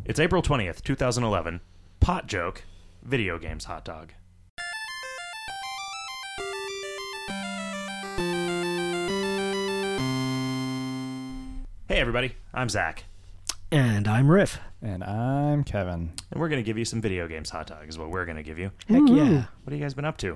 It's April 20th, 2011. Pot joke, video games hot dog. Hey everybody, I'm Zach. And I'm Riff. And I'm Kevin. And we're going to give you some video games hot dog is what we're going to give you. Heck yeah. What have you guys been up to?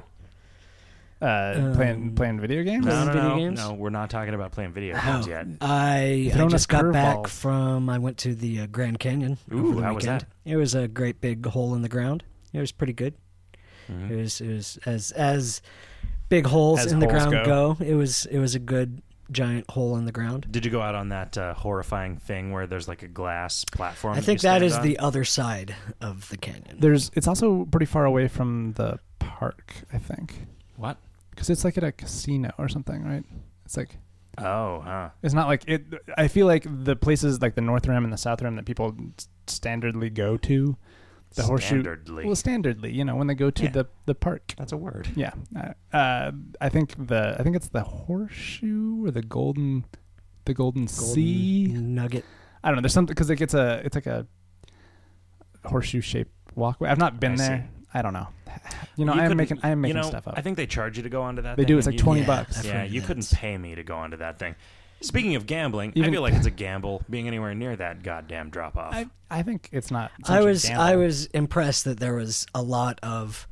Playing video games? Video games? No, we're not talking about playing video games yet. I Throwing just us got back curveballs. from, I went to the Grand Canyon over the how was weekend. that? It was a great big hole in the ground. It was pretty good. Mm-hmm. It was as big holes As in the holes ground go. go. It was a good giant hole in the ground. Did you go out on that horrifying thing where there's like a glass platform? I think you that stand is on? the other side of the canyon. It's also pretty far away from the park, I think. What? Because it's like at a casino or something, right? It's like, Oh, huh. it's not like it. I feel like the places like the North Rim and the South Rim that people standardly go to, the horseshoe. Standardly. Well, standardly, when they go to Yeah. the park. That's a word. Yeah. I think it's the horseshoe or the golden sea. Nugget. I don't know. There's something because it's like a horseshoe shaped walkway. I've not been I there. see. I don't know. You I am couldn't- making stuff up. I think they charge you to go onto that They thing. do. It's and like you- $20. I've Yeah, heard you that. couldn't pay me to go onto that thing. Speaking of gambling, I Even- feel like it's a gamble being anywhere near that goddamn drop off. I think it's not. so I much a was gamble. impressed that there was a lot of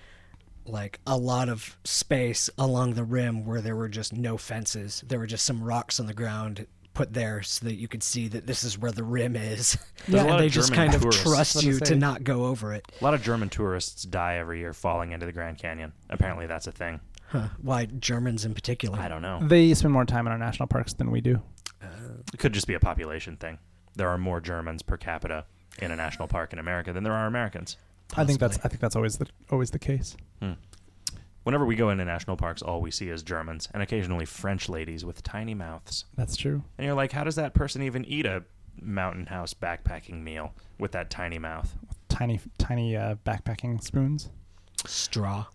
space along the rim where there were just no fences. There were just some rocks on the ground put there so that you could see that this is where the rim is. There's a lot and they of just German kind tourists. of trust What you to to say. not go over it. A lot of German tourists die every year falling into the Grand Canyon. Apparently that's a thing. Huh. Why Germans in particular? I don't know. They spend more time in our national parks than we do. It could just be a population thing. There are more Germans per capita in a national park in America than there are Americans. I think Possibly. that's always the case. Whenever we go into national parks, all we see is Germans and occasionally French ladies with tiny mouths. That's true. And you're like, how does that person even eat a mountain house backpacking meal with that tiny mouth? Tiny backpacking spoons. Straw.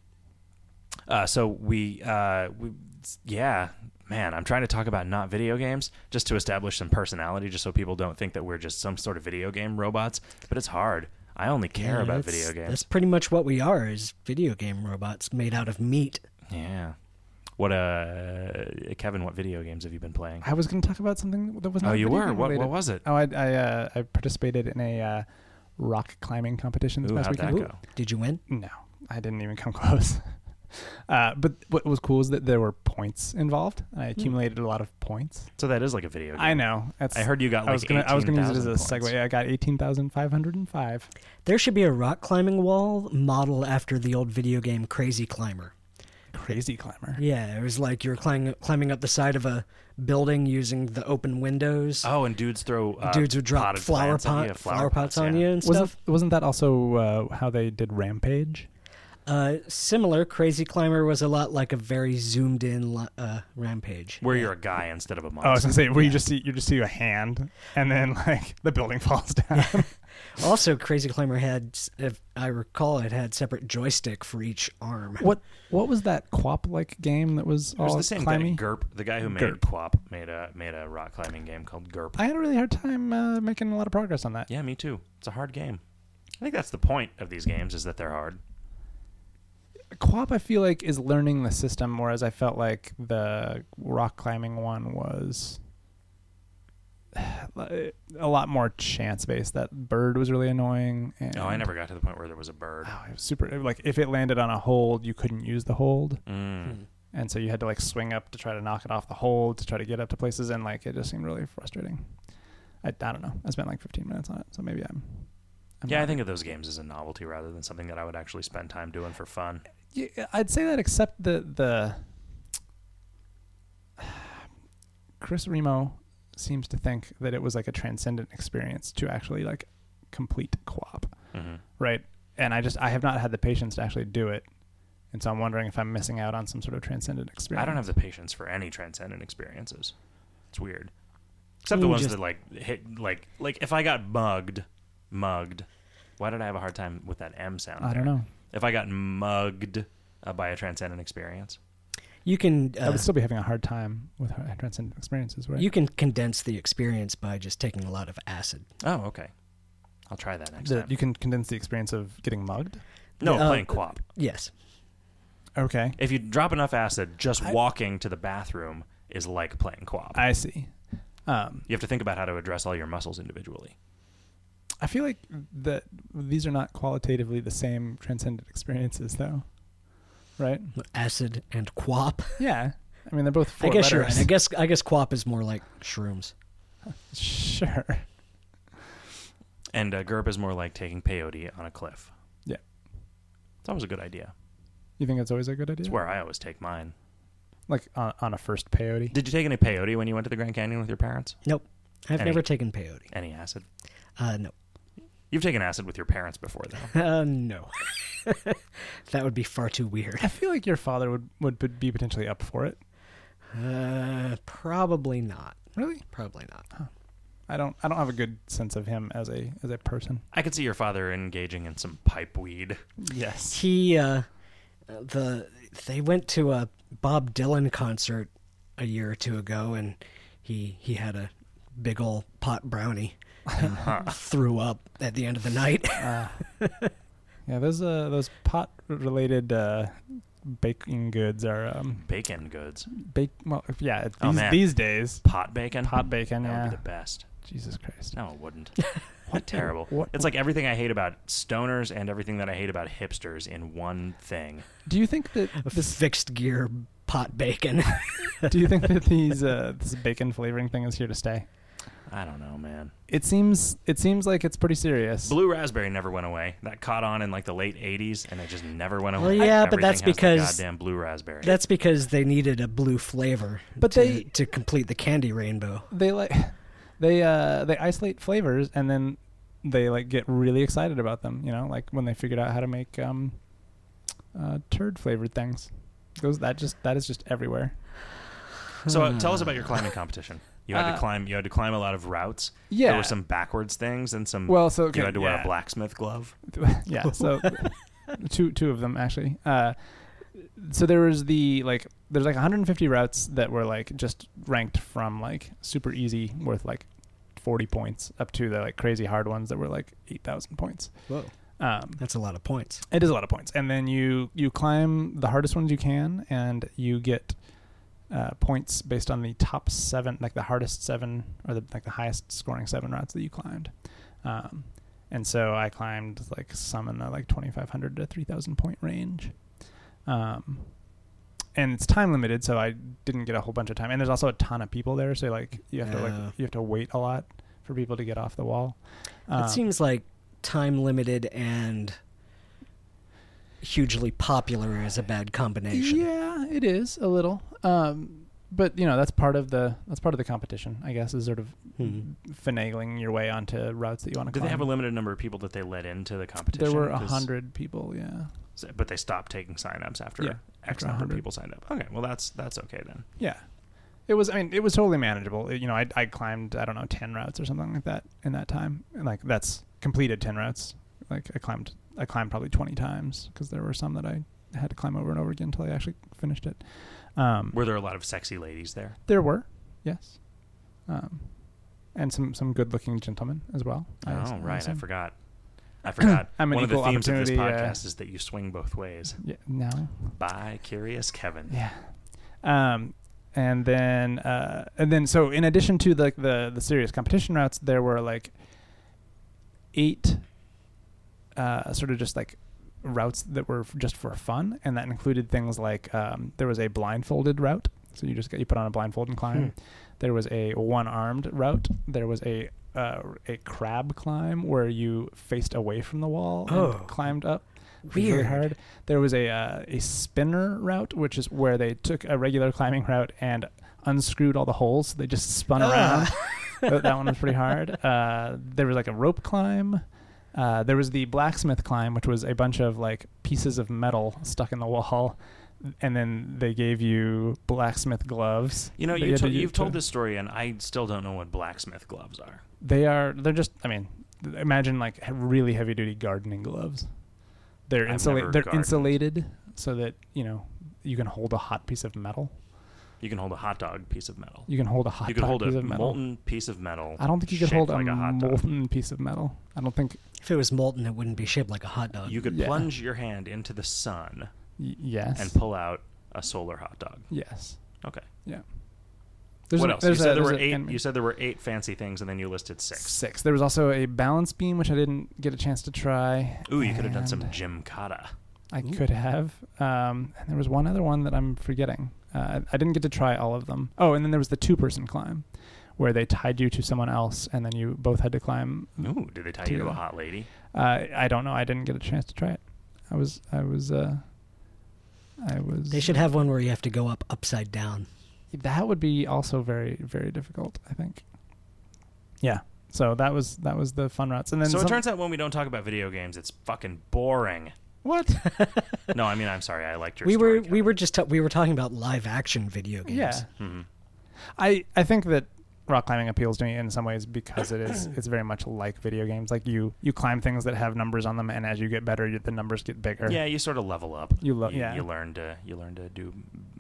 Man, I'm trying to talk about not video games just to establish some personality, just so people don't think that we're just some sort of video game robots. But it's hard. I only care about that's- video games. That's pretty much what we are, is video game robots made out of meat. Yeah. Kevin, what video games have you been playing? I was going to talk about something that was not. Oh, you video were? game What related. was it? Oh, I participated in a rock climbing competition this Ooh, past how'd that weekend. go? Did you win? No, I didn't even come close. But what was cool is that there were points involved. I accumulated a lot of points. So that is like a video game. I know. I heard you got I like was gonna use it as a 18,000 points. segue. I got 18,505. There should be a rock climbing wall modeled after the old video game Crazy Climber. Crazy climber. Yeah, it was like you were climbing up the side of a building using the open windows. Oh, and dudes throw Dudes would drop potted flower plants at you. pots on yeah. you and stuff. Wasn't that also how they did Rampage? Similar. Crazy Climber was a lot like a very zoomed in Rampage. Where you're a guy instead of a monster. Oh, I was gonna say where you just see a hand and then like the building falls down. Also, Crazy Climber had, if I recall, it had separate joystick for each arm. What was that Quap like game that was It was all the same climby? thing. GURP, the guy who made GURP. QWOP, made a rock climbing game called GURP. I had a really hard time making a lot of progress on that. Yeah, me too. It's a hard game. I think that's the point of these games, is that they're hard. Quap, I feel like, is learning the system, whereas I felt like the rock climbing one was a lot more chance based. That bird was really annoying. And Oh, I never got to the point where there was a bird. Oh, it was super. Like if it landed on a hold, you couldn't use the hold, Mm. and so you had to like swing up to try to knock it off the hold to try to get up to places, and like it just seemed really frustrating. I don't know. I spent like 15 minutes on it, so maybe I'm Yeah, I think of those games as a novelty rather than something that I would actually spend time doing for fun. Yeah, I'd say that, except the Chris Remo seems to think that it was like a transcendent experience to actually like complete QWOP, right? And I have not had the patience to actually do it, and so I'm wondering if I'm missing out on some sort of transcendent experience. I don't have the patience for any transcendent experiences. It's weird, except the You ones just- that like hit like if I got mugged. Why did I have a hard time with that M sound? I don't know. If I got mugged by a transcendent experience. You can I would still be having a hard time with transcendent experiences, right? you can condense the experience by just taking a lot of acid. Oh, okay. I'll try that next that time. you can condense the experience of getting mugged. No, Uh, playing co-op. Yes. Okay, If you drop enough acid, just walking to the bathroom is like playing co-op. I see. You have to think about how to address all your muscles individually. I feel like that these are not qualitatively the same transcendent experiences, though. Right? Acid and quap. Yeah. I mean, they're both four I guess you're letters. right. I guess quap is more like shrooms. Sure. And GURP is more like taking peyote on a cliff. Yeah. It's always a good idea. You think that's always a good idea? It's where I always take mine. Like on a first peyote? Did you take any peyote when you went to the Grand Canyon with your parents? Nope. I've Any- never taken peyote. Any acid? No. You've taken acid with your parents before, though. No. That would be far too weird. I feel like your father would be potentially up for it. Probably not. Really? Probably not. I don't have a good sense of him as a person. I could see your father engaging in some pipe weed. Yes. They went to a Bob Dylan concert a year or two ago, and he had a big old pot brownie and threw up at the end of the night. Yeah, those pot related baking goods are Bacon goods. these days Pot bacon? pot bacon. That would Yeah. be the best. Jesus Christ. No, it wouldn't. What terrible. what- It's like everything I hate about stoners and everything that I hate about hipsters in one thing. Do you think that This fixed gear pot bacon. do you think that this bacon flavoring thing is here to stay? I don't know, man. It seems like it's pretty serious. Blue raspberry never went away. That caught on in like the late 80s, and it just never went away. Well, yeah, but Everything that's has the because- goddamn blue raspberry. That's because they needed a blue flavor But to complete the candy rainbow. They isolate flavors and then they like get really excited about them, you know, like when they figured out how to make turd flavored things. That is just everywhere. So tell us about your climbing competition. You had to climb. You had to climb a lot of routes. Yeah. There were some backwards things and some. Well, so okay, you had to wear yeah. a blacksmith glove. Yeah, so two of them actually. So there was there's like 150 routes that were like just ranked from like super easy worth like 40 points up to the like crazy hard ones that were like 8,000 points. Whoa. That's a lot of points. It is a lot of points. And then you climb the hardest ones you can, and you get points based on the top 7, like the hardest 7 or the highest scoring 7 routes that you climbed. And so I climbed like some in the like 2,500 to 3,000 point range. And it's time limited, so I didn't get a whole bunch of time. And there's also a ton of people there, so like you have to wait a lot for people to get off the wall. It seems like time limited and hugely popular is a bad combination. Yeah, it is a little. But you know, that's part of the competition, I guess, is sort of finagling your way onto routes that you want to Did climb. they have a limited number of people that they let into the competition? There were 'Cause- 100 people, yeah. But they stopped taking signups after X after number of 100. people signed up. Okay, well that's okay then. Yeah. It was totally manageable. You know, I climbed, I don't know, 10 routes or something like that in that time. And like that's completed 10 routes. Like I climbed probably 20 times because there were some that I had to climb over and over again until I actually finished it. Were there a lot of sexy ladies there? There were, yes. And some good-looking gentlemen as well. Right, I assume. forgot. I'm an One of the equal themes of this opportunity, podcast is that you swing both ways. Yeah, no. By Curious Kevin. Yeah. And then so in addition to the serious competition routes, there were like 8 sort of just like routes that were just for fun, and that included things like there was a blindfolded route, so you put on a blindfold and climb. There was a one-armed route. There was a crab climb where you faced away from the wall and climbed up. Really Weird. hard. There was a spinner route, which is where they took a regular climbing route and unscrewed all the holes. So they just spun around. That one was pretty hard. There was like a rope climb. There was the blacksmith climb, which was a bunch of like pieces of metal stuck in the wall, and then they gave you blacksmith gloves. You know, that had to you've use told to- this story, and I still don't know what blacksmith gloves are. They're just, I mean, imagine like really heavy duty gardening gloves. They're I've never they're gardened. insulated so that, you know, you can hold a hot piece of metal. You can hold a hot dog piece of metal. You can hold a hot You can dog hold piece a of metal. molten piece of metal. I don't think you could shaped hold like a hot dog. molten piece of metal. I don't think. If it was molten, it wouldn't be shaped like a hot dog. You could Yeah. plunge your hand into the sun Yes. and pull out a solar hot dog. Yes. Okay. Yeah. What else? You said there were 8. You said there were 8 fancy things, and then you listed 6. 6. There was also a balance beam, which I didn't get a chance to try. Ooh, you could have done some and gymkata. I could have. And there was one other one that I'm forgetting. I didn't get to try all of them. Oh, and then there was the 2-person climb, where they tied you to someone else, and then you both had to climb. Ooh, did they tie you to together. a hot lady? I don't know. I didn't get a chance to try it. I was. They should have one where you have to go up upside down. That would be also very, very difficult, I think. Yeah. So that was the fun routes, and then So it turns out when we don't talk about video games, it's fucking boring. what? No, I mean I'm sorry. I liked your. We story, were Kevin. we were talking about live action video games. Yeah. Mhm. I think that rock climbing appeals to me in some ways because it's very much like video games. Like you climb things that have numbers on them, and as you get better, the numbers get bigger. Yeah, you sort of level up. You You learn to do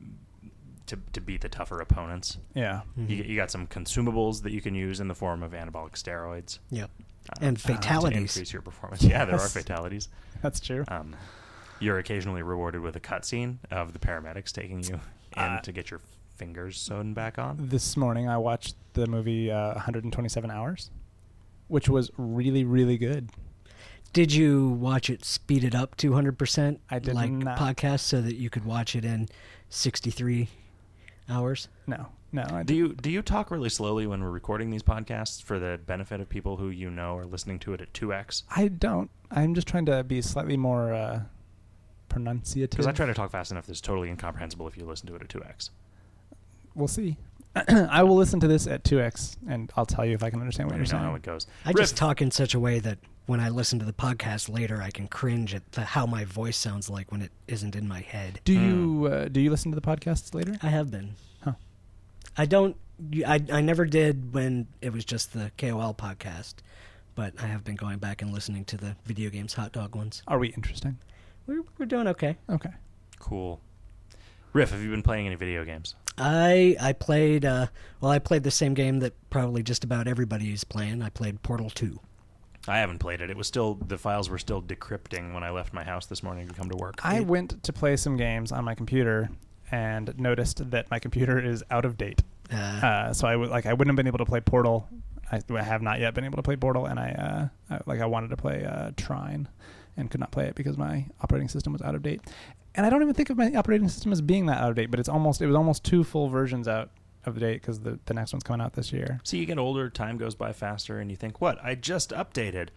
to beat the tougher opponents. Yeah. You got some consumables that you can use in the form of anabolic steroids. Yep. And To fatalities. increase your performance. Yeah, there are Yes. fatalities. That's true. You're occasionally rewarded with a cutscene of the paramedics taking you in to get your fingers sewn back on. This morning I watched the movie 127 Hours, which was really, really good. Did you watch it speeded up 200%? I did like not. podcast so that you could watch it in 63 hours? No, I Do you talk really slowly when we're recording these podcasts for the benefit of people who you know are listening to it at 2x? I don't. I'm just trying to be slightly more pronunciative. Because I try to talk fast enough that's totally incomprehensible if you listen to it at 2x. We'll see. I will listen to this at 2x, and I'll tell you if I can understand what Let you're me know saying. how it goes. I just talk in such a way that when I listen to the podcast later, I can cringe at how my voice sounds like when it isn't in my head. Do you listen to the podcasts later? I have been. Huh. I don't. I never did when it was just the KOL podcast, but I have been going back and listening to the Video Games Hot Dog ones. Are we interesting? We're doing okay. Okay. Cool. Riff, have you been playing any video games? I played I played the same game that probably just about everybody is playing. I played Portal 2. I haven't played it. It was still, the files were still decrypting when I left my house this morning to come to work. I went to play some games on my computer and noticed that my computer is out of date. So I wouldn't have been able to play Portal. I have not yet been able to play Portal, and I wanted to play Trine and could not play it because my operating system was out of date. And I don't even think of my operating system as being that out of date, but it was almost 2 full versions out of date because the next one's coming out this year. So you get older, time goes by faster, and you think, what? I just updated.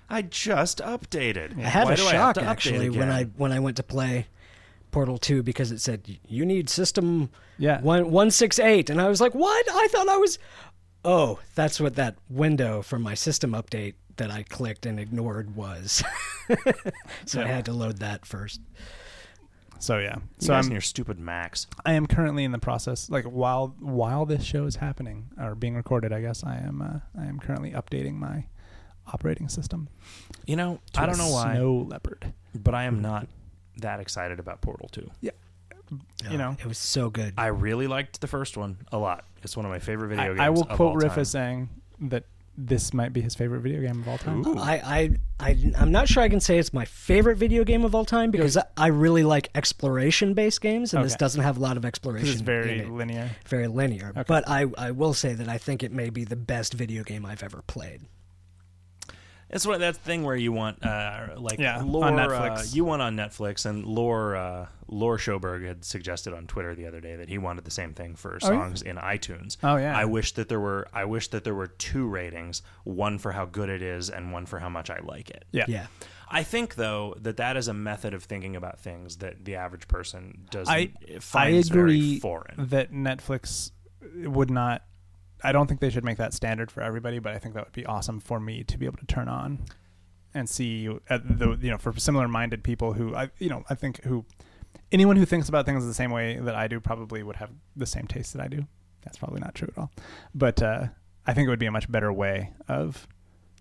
I had Why a do I have shock to update actually again? when I went to play Portal 2 because it said you need system 168, and I was like, what? I thought I was. Oh, that's what that window from my system update that I clicked and ignored was. So I had to load that first. So yeah. You So guys and your stupid Macs. I am currently in the process, like while this show is happening or being recorded, I guess I am currently updating my operating system. You know, I don't know why, Snow Leopard. but I am not that excited about Portal 2. You know, It was so good. I really liked the first one a lot. It's one of my favorite video games. I will of quote all Riff time. as saying that this might be his favorite video game of all time. Ooh. I'm not sure I can say it's my favorite video game of all time because I really like exploration-based games, and this Okay. doesn't have a lot of exploration. This is very in it. linear. Very linear. Okay. But I will say that I think it may be the best video game I've ever played. It's that thing where you want lore on Netflix. You want on Netflix, and Lore Schoberg had suggested on Twitter the other day that he wanted the same thing for songs in iTunes. Oh, yeah. I wish that there were 2 ratings, one for how good it is and one for how much I like it. Yeah. I think though that is a method of thinking about things that the average person doesn't I finds agree very foreign. that Netflix would not. I don't think they should make that standard for everybody, but I think that would be awesome for me to be able to turn on and see for similar-minded people who I think anyone who thinks about things the same way that I do probably would have the same taste that I do. That's probably not true at all, but I think it would be a much better way of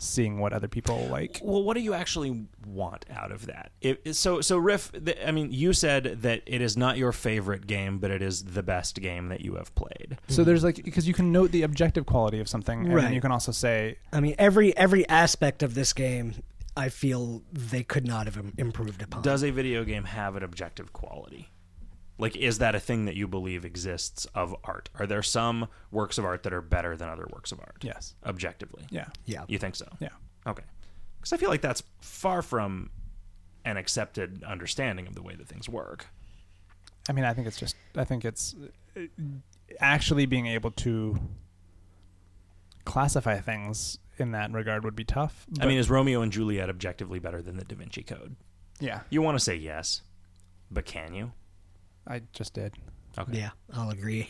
seeing what other people like. Well, what do you actually want out of that? So Riff, I mean, you said that it is not your favorite game, but it is the best game that you have played. So there's like, because you can note the objective quality of something, and Right. then you can also say, I mean, every aspect of this game, I feel they could not have improved upon. Does a video game have an objective quality? Like, is that a thing that you believe exists of art? Are there some works of art that are better than other works of art? yes. Objectively. Yeah. Yeah. You think so? Yeah. Okay. Because I feel like that's far from an accepted understanding of the way that things work. I mean, I think it's actually being able to classify things in that regard would be tough. I mean, is Romeo and Juliet objectively better than the Da Vinci Code? yeah, You want to say yes, but can you? I just did. Okay. Yeah, I'll agree.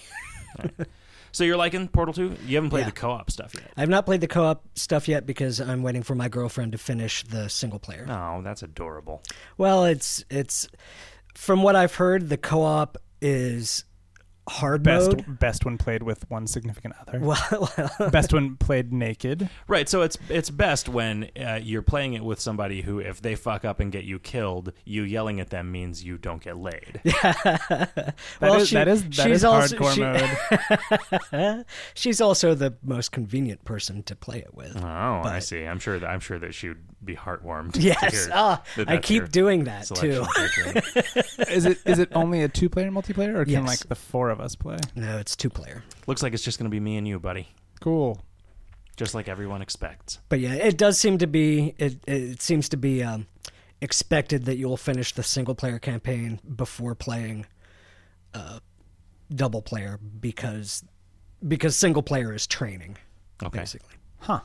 So you're liking Portal 2? You haven't played Yeah. the co-op stuff yet. I've not played the co-op stuff yet because I'm waiting for my girlfriend to finish the single player. Oh, that's adorable. Well, it's from what I've heard, the co-op is hard mode. Best when played with one significant other. Well, Best when played naked. Right, so it's best when you're playing it with somebody who, if they fuck up and get you killed, you yelling at them means you don't get laid. That is she's also, hard mode. She's also the most convenient person to play it with. Oh, I But- see. I'm sure that she would be heartwarmed. to Yes, hear that I that's keep your doing that too. selection criteria. Is it only a 2-player multiplayer, or can Yes. like the 4 of us play? No, it's 2-player. Looks like it's just going to be me and you, buddy. Cool. Just like everyone expects. But yeah, it does seem to be. It seems to be expected that you'll finish the single player campaign before playing double player because single player is training. Okay. Basically. Huh.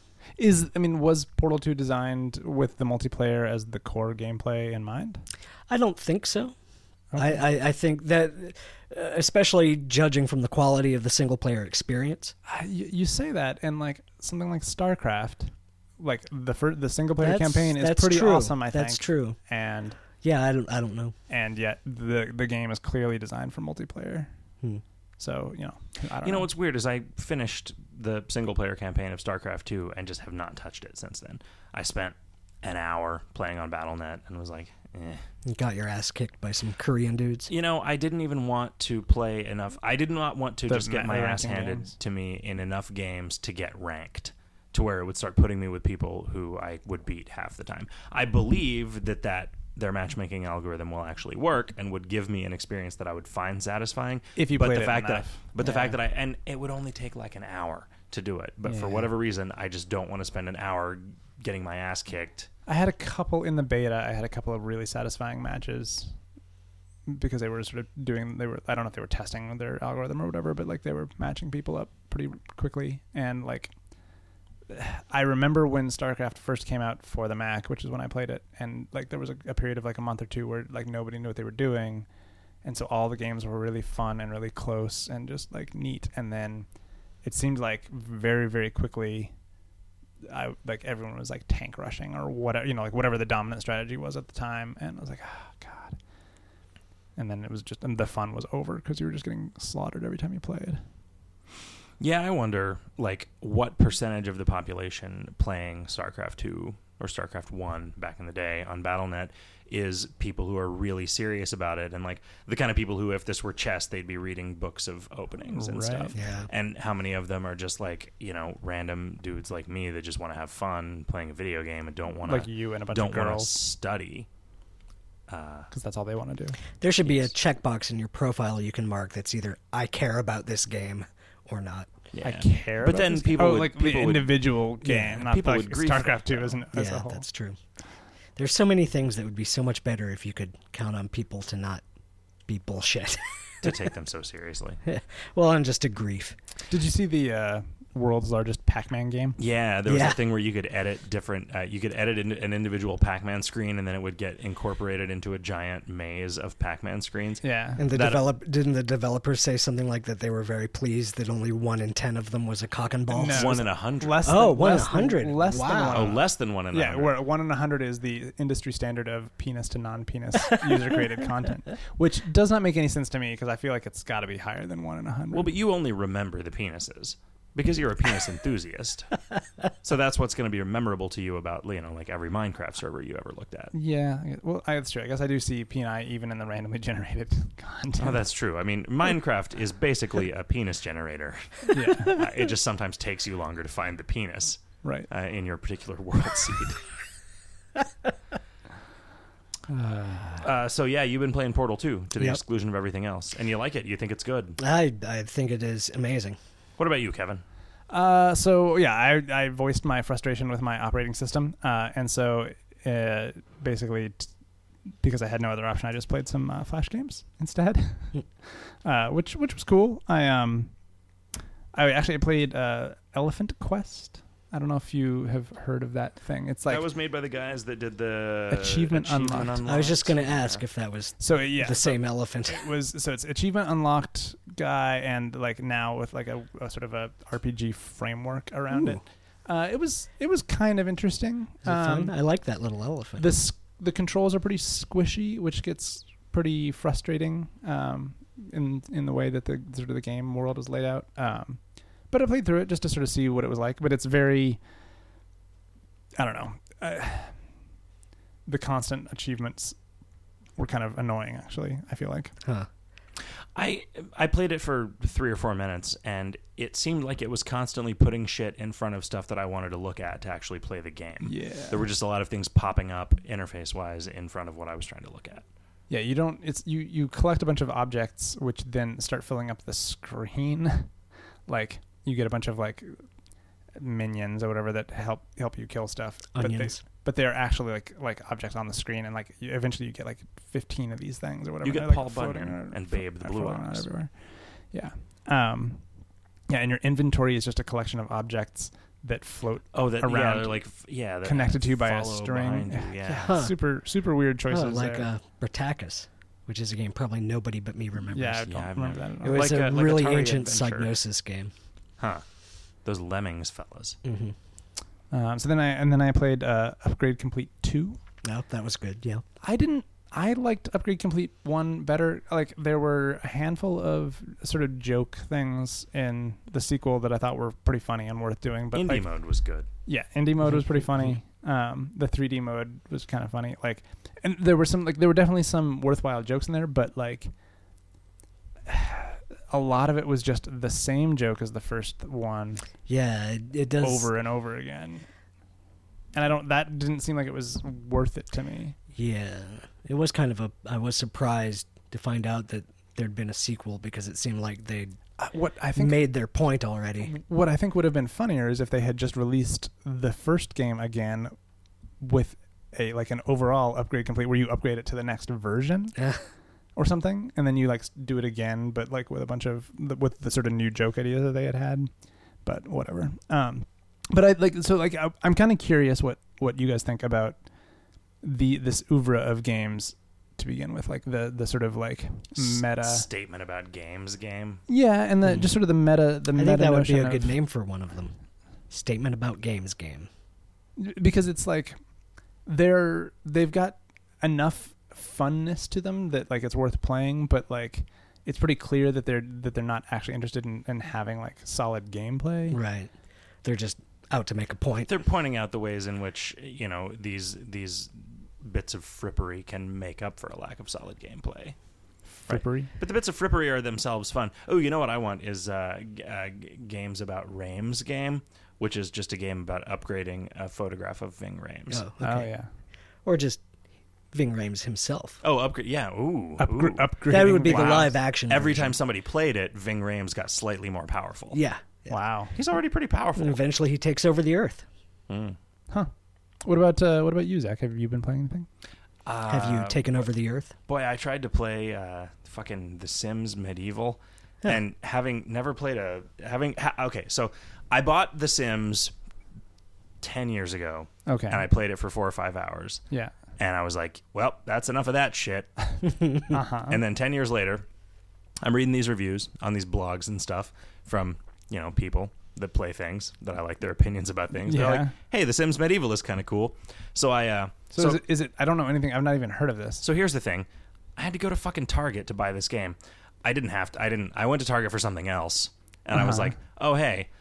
Was Portal 2 designed with the multiplayer as the core gameplay in mind? I don't think so. Okay. I think that, especially judging from the quality of the single player experience. You say that, and like something like StarCraft, like the single player That's- campaign is that's pretty true. awesome. I think That's true. and Yeah, I don't know. yet the game is clearly designed for multiplayer. Hmm. So I don't You know what's weird is I finished the single player campaign of StarCraft 2 and just have not touched it since then. I spent an hour playing on Battle.net and was like, eh. You got your ass kicked by some Korean dudes. You know, I didn't even want to play enough. I did not want to The just get my ass ranking handed games. to me in enough games to get ranked to where it would start putting me with people who I would beat half the time. I believe that their matchmaking algorithm will actually work and would give me an experience that I would find satisfying. If you but played the it fact enough. the fact that and it would only take like an hour to do it. But for Yeah. whatever reason, I just don't want to spend an hour getting my ass kicked. I had a couple in the beta. I had a couple of really satisfying matches because they were sort of I don't know if they were testing their algorithm or whatever, but like they were matching people up pretty quickly. And like, I remember when StarCraft first came out for the Mac, which is when I played it, and like there was a period of like a month or two where like nobody knew what they were doing, and so all the games were really fun and really close and just like neat. And then it seemed like very, very quickly everyone was like tank rushing or whatever, like whatever the dominant strategy was at the time, and I was like, oh god. And then it was just, and the fun was over because you were just getting slaughtered every time you played. Yeah, I wonder, like, what percentage of the population playing StarCraft 2 or StarCraft 1 back in the day on Battle.net is people who are really serious about it, and, like, the kind of people who, if this were chess, they'd be reading books of openings and Right. stuff. Yeah. And how many of them are just, like, random dudes like me that just want to have fun playing a video game and don't want Like to you and a bunch don't of want to girls, study. because that's all they want to do. There should be Yes. a checkbox in your profile you can mark that's either I care about this game or not. Yeah. I care. But about then this people game? would- like people the would- individual game, Yeah, not people like would grieve about StarCraft 2 that, isn't as a Yeah, whole. that's true. There's so many things that would be so much better if you could count on people to not be bullshit. to take them so seriously. Well, I'm just a grief. Did you see the world's largest Pac-Man game? Yeah, there was Yeah. a thing where you could edit different. You could edit an individual Pac-Man screen, and then it would get incorporated into a giant maze of Pac-Man screens. Yeah. And That- didn't the developers say something like that they were very pleased that only 1 in 10 of them was a cock and balls? No. 1 in 100. Less Oh, than, 1 in less than- 100. Less than Wow. one. Oh, less than 1 in Yeah, 100. where 1 in 100 is the industry standard of penis to non-penis user-created content, which does not make any sense to me because I feel like it's got to be higher than 1 in 100. Well, but you only remember the penises. Because you're a penis enthusiast. So that's what's going to be memorable to you about, like every Minecraft server you ever looked at. Yeah. Well, that's true. I guess I do see PNI even in the randomly generated content. Oh, that's true. I mean, Minecraft is basically a penis generator. Yeah. It just sometimes takes you longer to find the penis. Right. In your particular world seed. So yeah, you've been playing Portal 2 to the exclusion of everything else. And you like it. You think it's good. I think it is amazing. What about you, Kevin? So yeah, I voiced my frustration with my operating system, and so basically, because I had no other option, I just played some Flash games instead, which was cool. I actually played Elephant Quest. I don't know if you have heard of that thing. It's like that was made by the guys that did the Achievement Unlocked. I was just going to ask if that was the same elephant. It was. So it's Achievement Unlocked guy, and like now with like a sort of a RPG framework around it. It was kind of interesting. Is it fun? I like that little elephant. The controls are pretty squishy, which gets pretty frustrating in the way that the sort of the game world is laid out. But I played through it just to sort of see what it was like. But it's very, I don't know. The constant achievements were kind of annoying, actually, I feel like. Huh. I played it for 3 or 4 minutes, and it seemed like it was constantly putting shit in front of stuff that I wanted to look at to actually play the game. Yeah. There were just a lot of things popping up interface-wise in front of what I was trying to look at. Yeah, you collect a bunch of objects, which then start filling up the screen. Like... You get a bunch of like minions or whatever that help you kill stuff. Onions. But they're actually like objects on the screen, and like eventually you get like 15 of these things or whatever. You get like Paul Bunyan and Babe the Blue Ox everywhere. Yeah. And your inventory is just a collection of objects that float around. That connected to you by a string. Yeah. Super weird choices. Like Britakis, which is a game probably nobody but me remembers. Yeah, I don't remember that at all. It was a really ancient adventure. Psygnosis game. Huh. Those Lemmings fellas. Mm-hmm. So then I played Upgrade Complete 2. Oh, that was good. Yeah. I liked Upgrade Complete 1 better. Like there were a handful of sort of joke things in the sequel that I thought were pretty funny and worth doing. But indie mode was good. Yeah, indie mode was pretty funny. The 3D mode was kind of funny. Like, and there were definitely some worthwhile jokes in there, but like. A lot of it was just the same joke as the first one. Yeah, it does over and over again. And that didn't seem like it was worth it to me. Yeah, it was kind of I was surprised to find out that there'd been a sequel because it seemed like they'd made their point already. What I think would have been funnier is if they had just released the first game again with an overall Upgrade Complete where you upgrade it to the next version. Or something, and then you like do it again, but like with a bunch of with the sort of new joke idea that they had. But whatever. But I'm kind of curious what you guys think about this oeuvre of games to begin with, like the sort of like meta statement about games game. Yeah, and just sort of the meta. I think that would be a good name for one of them. Statement about games game. Because it's like they've got enough funness to them that like it's worth playing, but like it's pretty clear that they're not actually interested in having like solid gameplay. Right. They're just out to make a point. They're pointing out the ways in which these bits of frippery can make up for a lack of solid gameplay. Frippery, right. But the bits of frippery are themselves fun. Oh, you know what I want is games about Rhames game, which is just a game about upgrading a photograph of Ving Rhames. Oh, okay. Oh yeah. Or just Ving Rhames himself. Oh, upgrade! Yeah, ooh, upgrade. That would be the live action. Every version. time somebody played it, Ving Rhames got slightly more powerful. Yeah. Wow. He's already pretty powerful. And eventually, he takes over the Earth. Huh. What about you, Zach? Have you been playing anything? Have you taken over the Earth? Boy, I tried to play fucking The Sims Medieval, and having never played okay, so I bought The Sims 10 years ago. Okay. And I played it for 4 or 5 hours. Yeah. And I was like, well, that's enough of that shit. And then 10 years later, I'm reading these reviews on these blogs and stuff from, people that play things that I like their opinions about things. Yeah. They're like, hey, The Sims Medieval is kind of cool. So I... is it I don't know anything. I've not even heard of this. So here's the thing. I had to go to fucking Target to buy this game. I went to Target for something else. And I was like, oh, hey,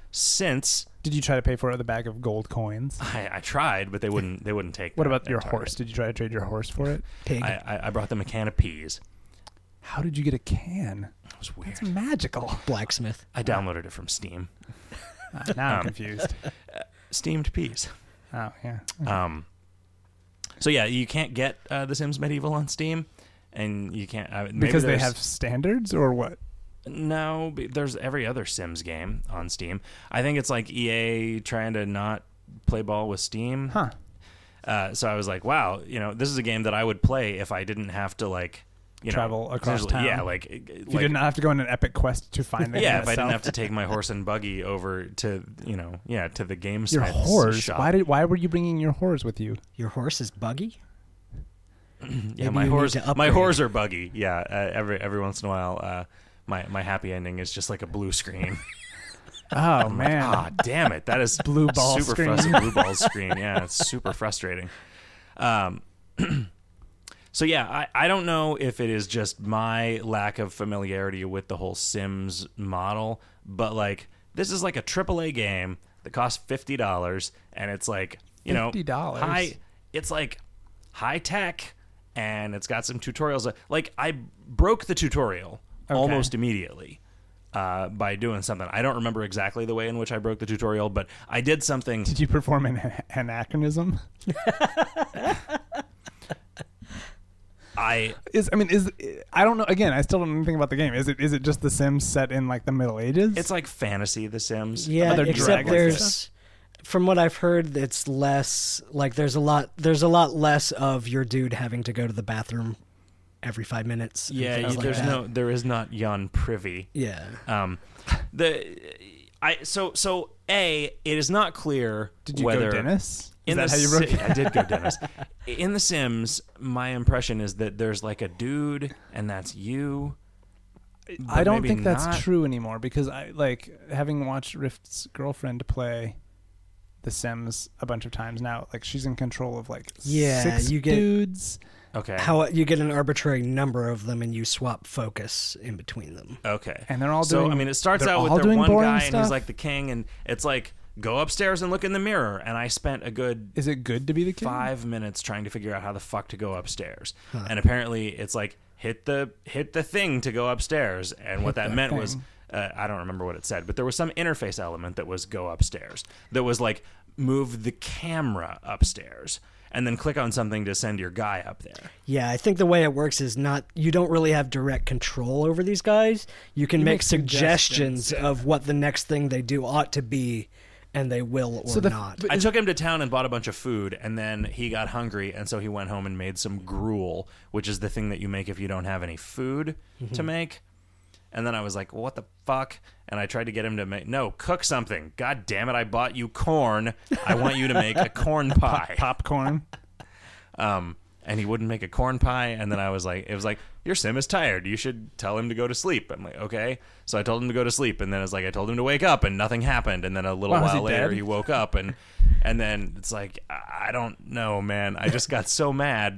since. Did you try to pay for it with a bag of gold coins? I tried, but they wouldn't take. What about your horse? Did you try to trade your horse for it? Pig. I brought them a can of peas. How did you get a can? It was weird. That's magical. Blacksmith. I downloaded it from Steam. Now I'm confused. Steamed peas. Oh yeah. So yeah, you can't get The Sims Medieval on Steam, and you can't because they have standards or what? No, there's every other Sims game on Steam. I think it's like EA trying to not play ball with Steam. Huh. So I was like, wow, this is a game that I would play if I didn't have to travel across town. Yeah, if you did not have to go on an epic quest to find the if I didn't have to take my horse and buggy over to to the game your horse shop. Why were you bringing your horse with you? Your horse is buggy? Yeah, my horse are buggy. Yeah, every once in a while, my happy ending is just like a blue screen. Oh man! Like, damn it! That is blue ball super screen. Frustrating. Blue ball screen. Yeah, it's super frustrating. So yeah, I don't know if it is just my lack of familiarity with the whole Sims model, but this is like a AAA game that costs $50, and it's $50. It's like high tech, and it's got some tutorials. I broke the tutorial almost immediately by doing something. I don't remember exactly the way in which I broke the tutorial, but I did something. Did you perform an anachronism? I don't know. Again, I still don't know anything about the game. Is it just The Sims set in the Middle Ages? It's like fantasy The Sims. Yeah, except there's, from what I've heard, it's less there's a lot less of your dude having to go to the bathroom every 5 minutes. Yeah, there is not Jan Privy. Yeah. It is not clear. Did you whether go Dennis? Is that how you wrote it? I did go Dennis. In The Sims, my impression is that there's a dude, and that's you. I don't think that's true anymore because I having watched Rift's girlfriend play The Sims a bunch of times now. She's in control of 6 dudes. Okay. How you get an arbitrary number of them and you swap focus in between them. Okay. And they're all doing. So it starts out with their one guy, and he's the king, and it's go upstairs and look in the mirror. And I spent a good. Is it good to be the king? 5 minutes trying to figure out how the fuck to go upstairs. Huh. And apparently it's hit the thing to go upstairs. And what that meant was I don't remember what it said, but there was some interface element that was go upstairs. That was move the camera upstairs. And then click on something to send your guy up there. Yeah, I think the way it works is you don't really have direct control over these guys. You can make suggestions of what the next thing they do ought to be, and they will or not. I took him to town and bought a bunch of food, and then he got hungry, and so he went home and made some gruel, which is the thing that you make if you don't have any food to make. And then I was like, well, what the fuck? And I tried to get him to cook something. God damn it, I bought you corn. I want you to make a corn pie. Popcorn. And he wouldn't make a corn pie. And then it was like, your Sim is tired. You should tell him to go to sleep. I'm like, okay. So I told him to go to sleep. And then it's I told him to wake up and nothing happened. And then a little while later he woke up. And then it's I don't know, man. I just got so mad.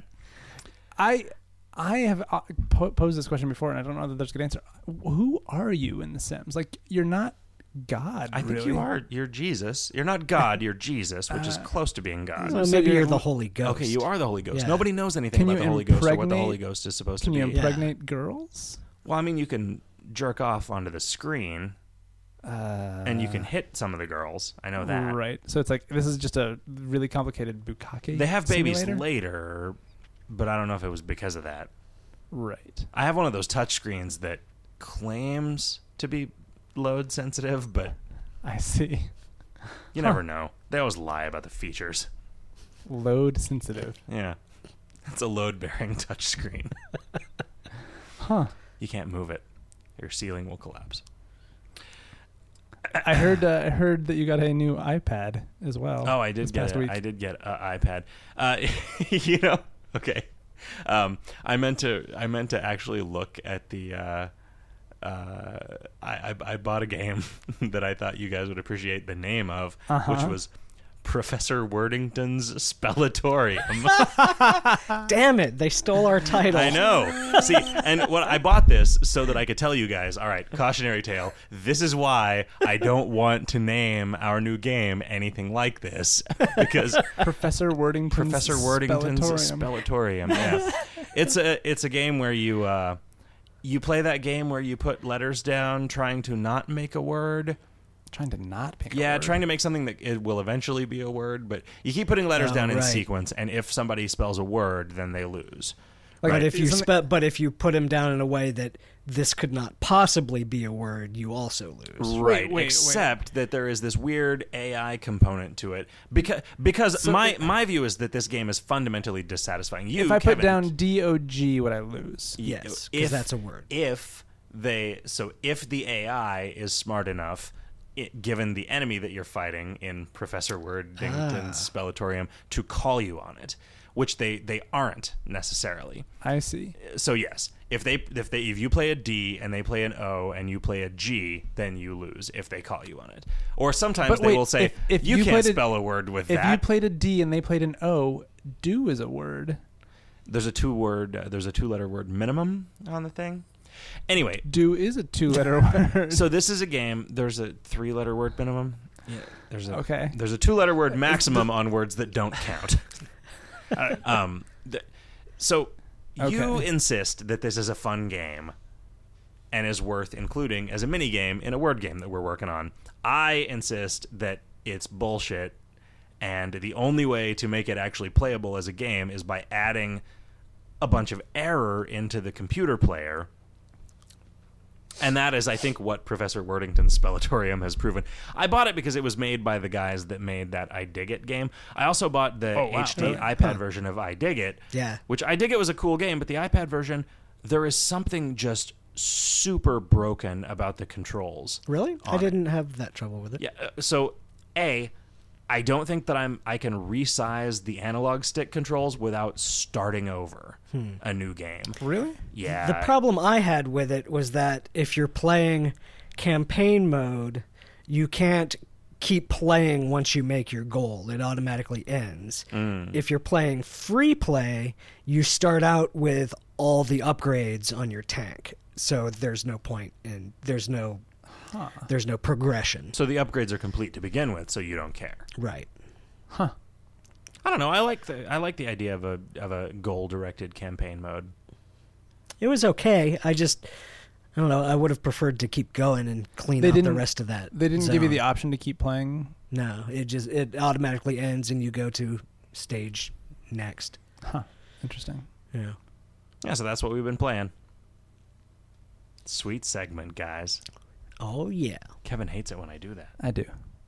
I have posed this question before, and I don't know that there's a good answer. Who are you in The Sims? You're not God. I think you are. You're Jesus. You're not God. You're Jesus, which is close to being God. Well, maybe you're the Holy Ghost. Okay, you are the Holy Ghost. Yeah. Nobody knows anything about the Holy Ghost or what the Holy Ghost is supposed to be. Can you impregnate girls? Well, you can jerk off onto the screen, and you can hit some of the girls. I know that. Right. So it's this is just a really complicated bukkake. They have babies simulator? Later. But I don't know if it was because of that. Right. I have one of those touch screens that claims to be load sensitive, but I see. You never know. They always lie about the features. Load sensitive. Yeah. It's a load-bearing touch screen. Huh. You can't move it. Your ceiling will collapse. I heard that you got a new iPad as well. Oh, I did get it. I did get an iPad. Okay. I meant to actually look at the I bought a game that I thought you guys would appreciate the name of, which was Professor Wordington's Spellatorium. Damn it, they stole our title. I know. See, and when I bought this so that I could tell you guys, all right, cautionary tale, this is why I don't want to name our new game anything like this, because Professor Wordington's Spellatorium. Yeah. It's a game where you play that game where you put letters down trying to not make a word. Trying to not pick a word. Trying to make something that it will eventually be a word, but you keep putting letters down in sequence, and if somebody spells a word, then they lose. Like, but if you put them down in a way that this could not possibly be a word, you also lose. Right. Except that there is this weird AI component to it, because my view is that this game is fundamentally dissatisfying. If I put down DOG, would I lose? Yes, because that's a word. If the AI is smart enough, given the enemy that you're fighting in Professor Wordington's Spellatorium, to call you on it, which they aren't necessarily. I see. So yes, if you play a D and they play an O and you play a G, then you lose if they call you on it. Or sometimes they will say, if you can't spell a word with that. If you played a D and they played an O, do is a word. There's a two-letter word minimum on the thing. Anyway, do is a 2-letter word. So this is a game. There's a 3-letter word minimum. Yeah. There's a 2-letter word maximum on words that don't count. You insist that this is a fun game and is worth including as a mini game in a word game that we're working on. I insist that it's bullshit, and the only way to make it actually playable as a game is by adding a bunch of error into the computer player. And that is, I think, what Professor Wordington's Spellatorium has proven. I bought it because it was made by the guys that made that I Dig It game. I also bought the HD iPad version of I Dig It, which I Dig It was a cool game, but the iPad version, there is something just super broken about the controls. Really? I didn't have that trouble with it. Yeah. So, I don't think that I can resize the analog stick controls without starting over a new game. Really? Yeah. The problem I had with it was that if you're playing campaign mode, you can't keep playing once you make your goal. It automatically ends. If you're playing free play, you start out with all the upgrades on your tank. So there's no point and there's no progression. So the upgrades are complete to begin with, so you don't care. Right. Huh. I don't know. I like the idea of a goal-directed campaign mode. It was okay. I don't know. I would have preferred to keep going and clean out the rest of that. They didn't give you the option to keep playing? No. It automatically ends and you go to stage next. Huh. Interesting. Yeah. Yeah, so that's what we've been playing. Sweet segment, guys. Oh, yeah. Kevin hates it when I do that. I do.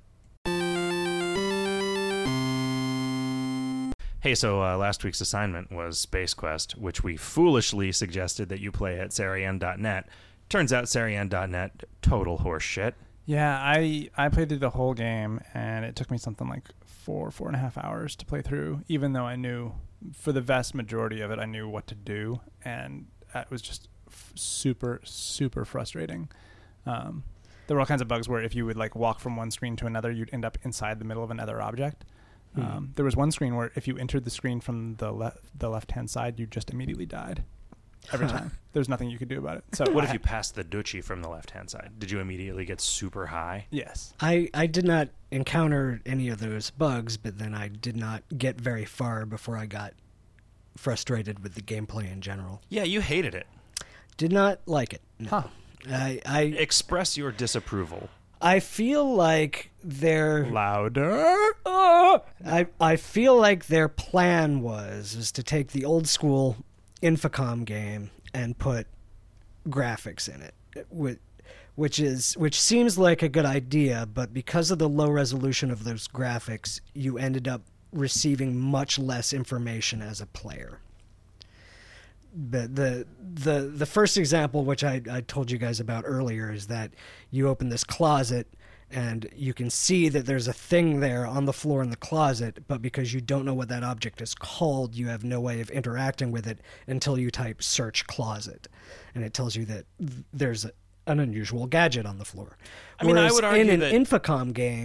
Hey, so last week's assignment was Space Quest, which we foolishly suggested that you play at Sarian.net. Turns out Sarian.net, total horse shit. Yeah, I played through the whole game, and it took me something like 4.5 hours to play through, even though I knew, for the vast majority of it, I knew what to do, and it was just super, super frustrating. There were all kinds of bugs where if you would like walk from one screen to another, you'd end up inside the middle of another object. There was one screen where if you entered the screen from the left-hand side, you just immediately died every time. There's nothing you could do about it. So what if you passed the Duchy from the left-hand side? Did you immediately get super high? Yes. I did not encounter any of those bugs, but then I did not get very far before I got frustrated with the gameplay in general. Yeah, you hated it. Did not like it. No. Huh. I express your disapproval. I feel like their louder. I feel like their plan was to take the old school Infocom game and put graphics in it, which seems like a good idea, but because of the low resolution of those graphics, you ended up receiving much less information as a player. But the first example, which I told you guys about earlier, is that you open this closet and you can see that there's a thing there on the floor in the closet, but because you don't know what that object is called, you have no way of interacting with it until you type search closet, and it tells you that there's an unusual gadget on the floor. I mean, I would argue in an that Infocom game,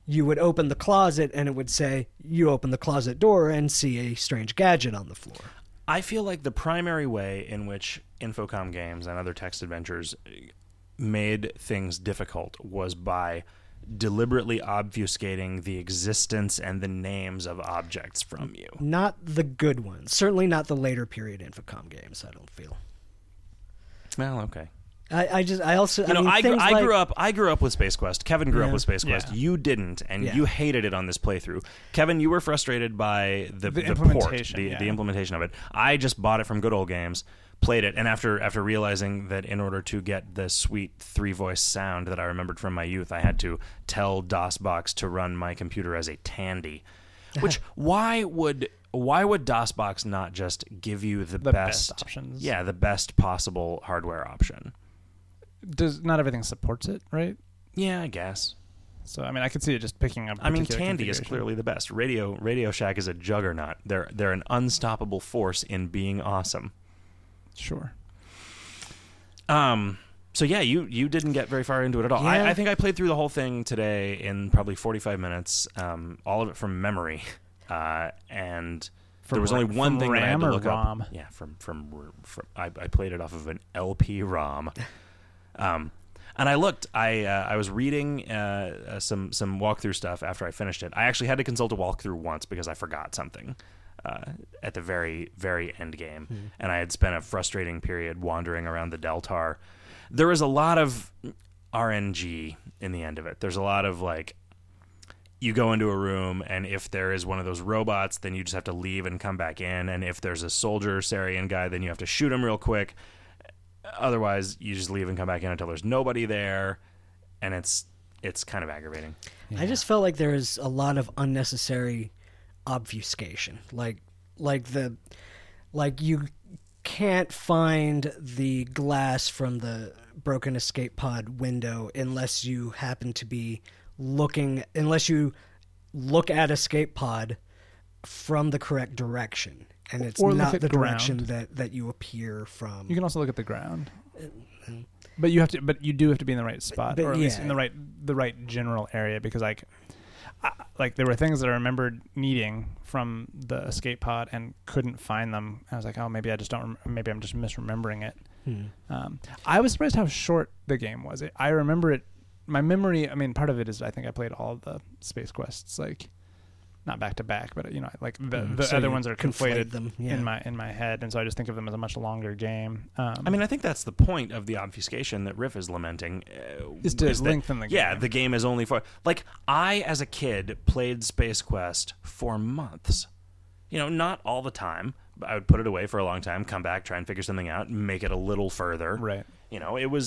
you would open the closet and it would say, you open the closet door and see a strange gadget on the floor. I feel like the primary way in which Infocom games and other text adventures made things difficult was by deliberately obfuscating the existence and the names of objects from you. Not the good ones. Certainly not the later period Infocom games, I don't feel. Well, okay. I grew up with Space Quest. Kevin grew up with Space Quest. Yeah. You didn't, and you hated it on this playthrough. Kevin, you were frustrated by the implementation, port, the implementation of it. I just bought it from Good Old Games, played it, and after realizing that in order to get the sweet 3-voice sound that I remembered from my youth, I had to tell DOSBox to run my computer as a Tandy. Which why would DOSBox not just give you the best options? Yeah, the best possible hardware option. Not everything supports it, right? Yeah, I guess. So I mean, I could see it just picking up. Tandy is clearly the best. Radio Shack is a juggernaut. They're an unstoppable force in being awesome. Sure. So yeah, you didn't get very far into it at all. Yeah. I think I played through the whole thing today in probably 45 minutes. All of it from memory, and there was only one thing that I had to look ROM? up. Yeah, from I played it off of an LP ROM. And I looked. I was reading some walkthrough stuff after I finished it. I actually had to consult a walkthrough once because I forgot something at the very, very end game, and I had spent a frustrating period wandering around the Deltar. There was a lot of RNG in the end of it. There's a lot of like, you go into a room, and if there is one of those robots, then you just have to leave and come back in. And if there's a soldier Sarian guy, then you have to shoot him real quick. Otherwise, you just leave and come back in until there's nobody there, and it's kind of aggravating. Yeah. I just felt like there was a lot of unnecessary obfuscation. Like you can't find the glass from the broken escape pod window unless you happen to be unless you look at escape pod from the correct direction. And it's not the direction that you appear from. You can also look at the ground, but you do have to be in the right spot, or at least in the right general area. Because like there were things that I remembered needing from the escape pod and couldn't find them. I was like, oh, maybe I just don't. Maybe I'm just misremembering it. I was surprised how short the game was. I remember it. My memory. I mean, part of it is I think I played all of the Space Quests like. Not back to back, but like the other ones are conflated them, in my head, and so I just think of them as a much longer game. I mean, I think that's the point of the obfuscation that Riff is lamenting, is to lengthen the game. Yeah, the game is only for like I as a kid played Space Quest for months. Not all the time. But I would put it away for a long time, come back, try and figure something out, make it a little further. Right. It was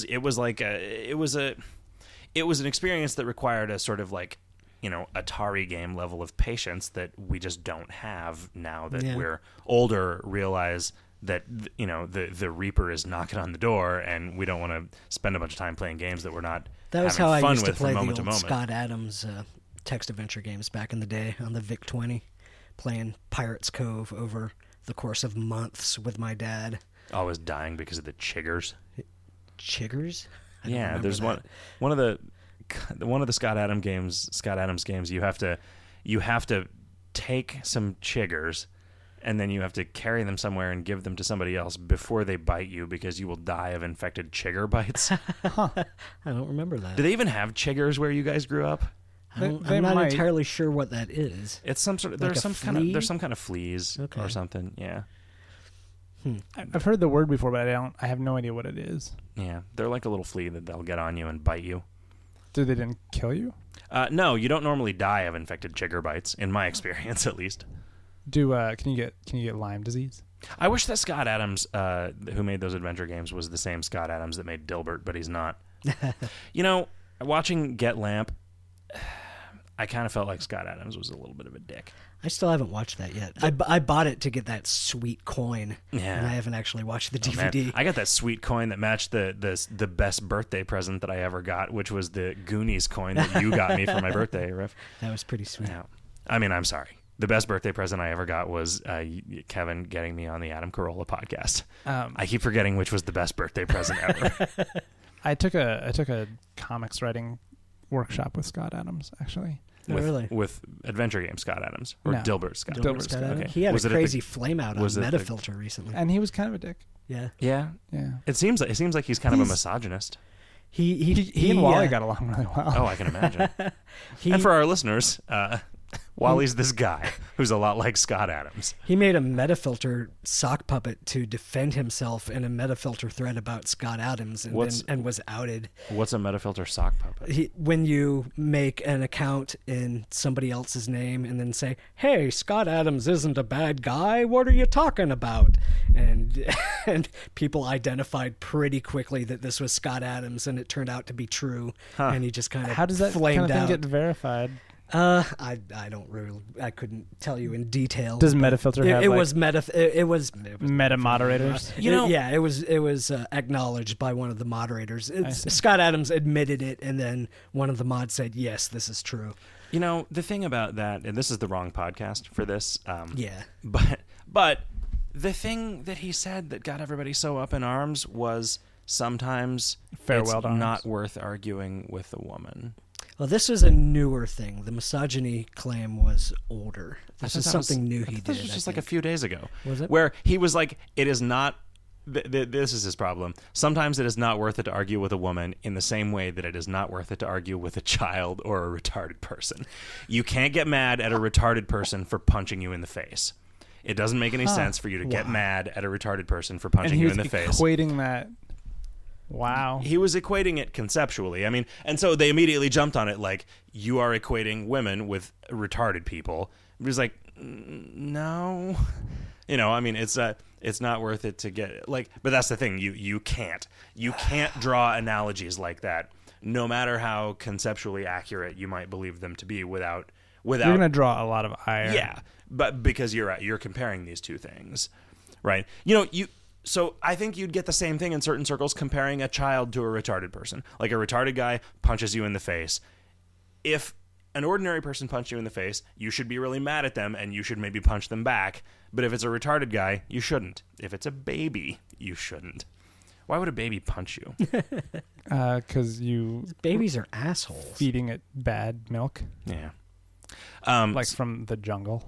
an experience that required a sort of like. Atari game level of patience that we just don't have now that we're older, realize that, the Reaper is knocking on the door and we don't want to spend a bunch of time playing games that we're not That was having how fun I used to with play from the moment to old moment. Scott Adams text adventure games back in the day on the VIC-20, playing Pirates Cove over the course of months with my dad. Always dying because of the chiggers. Chiggers? Yeah, there's one of the Scott Adams games. You have to take some chiggers, and then you have to carry them somewhere and give them to somebody else before they bite you, because you will die of infected chigger bites. I don't remember that. Do they even have chiggers where you guys grew up? I'm not entirely sure what that is. It's some sort of Like there's some kind of fleas Okay. or something. Yeah. I've heard the word before, but I have no idea what it is. Yeah, they're like a little flea that they'll get on you and bite you. They didn't kill you? No, you don't normally die of infected chigger bites, in my experience at least. Can you get Lyme disease? I wish that Scott Adams, who made those adventure games, was the same Scott Adams that made Dilbert, but he's not. Watching Get Lamp, I kind of felt like Scott Adams was a little bit of a dick. I still haven't watched that yet. I bought it to get that sweet coin, and I haven't actually watched the DVD. Man. I got that sweet coin that matched the best birthday present that I ever got, which was the Goonies coin that you got me for my birthday, Riff. That was pretty sweet. Yeah. I mean, I'm sorry. The best birthday present I ever got was Kevin getting me on the Adam Carolla podcast. I keep forgetting which was the best birthday present ever. I took a comics writing workshop with Scott Adams, actually. with Adventure Game Scott Adams or No. Dilbert Scott. Dilbert Scott Adams. Okay. He had a crazy flame out on Metafilter recently, and he was kind of a dick. Yeah. It seems like he's kind of a misogynist. He and Wally got along really well. Oh, I can imagine. And for our listeners, Wally's this guy who's a lot like Scott Adams. He made a Metafilter sock puppet to defend himself in a Metafilter thread about Scott Adams and was outed. What's a Metafilter sock puppet? When you make an account in somebody else's name and then say, "Hey, Scott Adams isn't a bad guy. What are you talking about?" And people identified pretty quickly that this was Scott Adams, and it turned out to be true. And he just kind of how does that flamed kind of thing out. get verified? I don't really. I couldn't tell you in detail. Does Metafilter have it was meta moderators? It was acknowledged by one of the moderators. Scott Adams admitted it, and then one of the mods said, "Yes, this is true." You know, the thing about that, and this is the wrong podcast for this. Yeah. But the thing that he said that got everybody so up in arms was sometimes it's not worth arguing with a woman. Well, this was a newer thing. The misogyny claim was older. This is something new he did. This was just like a few days ago. Was it? Where he was like, it is not... This is his problem. Sometimes it is not worth it to argue with a woman in the same way that it is not worth it to argue with a child or a retarded person. You can't get mad at a retarded person for punching you in the face. It doesn't make any sense for you to get mad at a retarded person for punching you in the face. Equating that... Wow. He was equating it conceptually. I mean, and so they immediately jumped on it like, you are equating women with retarded people. He was like, no. You know, I mean, it's not worth it to get like, but that's the thing. You can't draw analogies like that, no matter how conceptually accurate you might believe them to be without. You're going to draw a lot of ire. Yeah, but because you're comparing these two things, right? You know, So I think you'd get the same thing in certain circles comparing a child to a retarded person. Like a retarded guy punches you in the face. If an ordinary person punched you in the face, you should be really mad at them and you should maybe punch them back. But if it's a retarded guy, you shouldn't. If it's a baby, you shouldn't. Why would a baby punch you? Because babies are assholes. Feeding it bad milk. Yeah. Like from the jungle.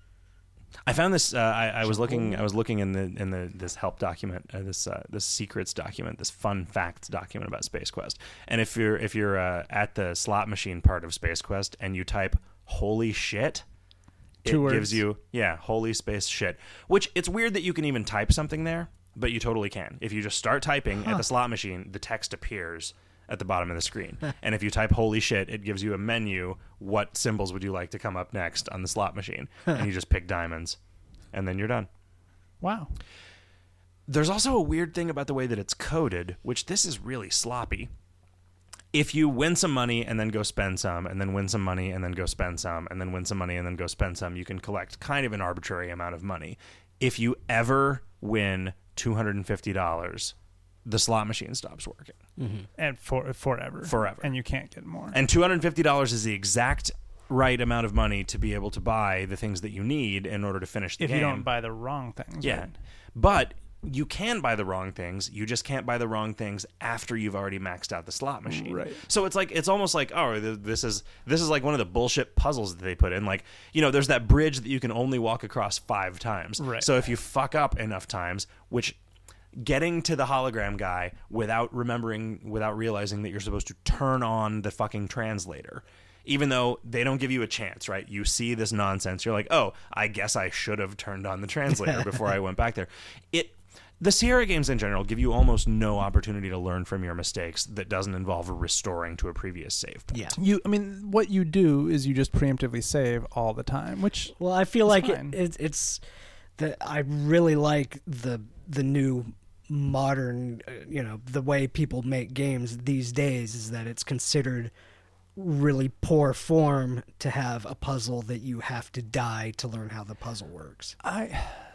I found this. I was looking in this help document, this secrets document, this fun facts document about Space Quest. And if you're at the slot machine part of Space Quest and you type "holy shit," gives you holy space shit. Which it's weird that you can even type something there, but you totally can. If you just start typing at the slot machine, the text appears at the bottom of the screen. And if you type "holy shit," it gives you a menu. What symbols would you like to come up next on the slot machine? And you just pick diamonds, and then you're done. Wow. There's also a weird thing about the way that it's coded, which this is really sloppy. If you win some money and then go spend some, and then win some money and then go spend some, and then win some money and then go spend some, you can collect kind of an arbitrary amount of money. If you ever win $250, the slot machine stops working. Mm-hmm. And forever. And you can't get more. And $250 is the exact right amount of money to be able to buy the things that you need in order to finish the game. If you don't buy the wrong things. Yeah. Right? But you can buy the wrong things. You just can't buy the wrong things after you've already maxed out the slot machine. Right. So it's almost like, oh, this is like one of the bullshit puzzles that they put in. Like, you know, there's that bridge that you can only walk across 5 times. Right. So if you fuck up enough times, which getting to the hologram guy without realizing that you're supposed to turn on the fucking translator, even though they don't give you a chance, right? You see this nonsense. You're like, oh, I guess I should have turned on the translator before I went back there. The Sierra games in general give you almost no opportunity to learn from your mistakes that doesn't involve restoring to a previous save point. Yeah. What you do is you just preemptively save all the time, which I feel like it's that I really like the new modern, the way people make games these days is that it's considered really poor form to have a puzzle that you have to die to learn how the puzzle works. I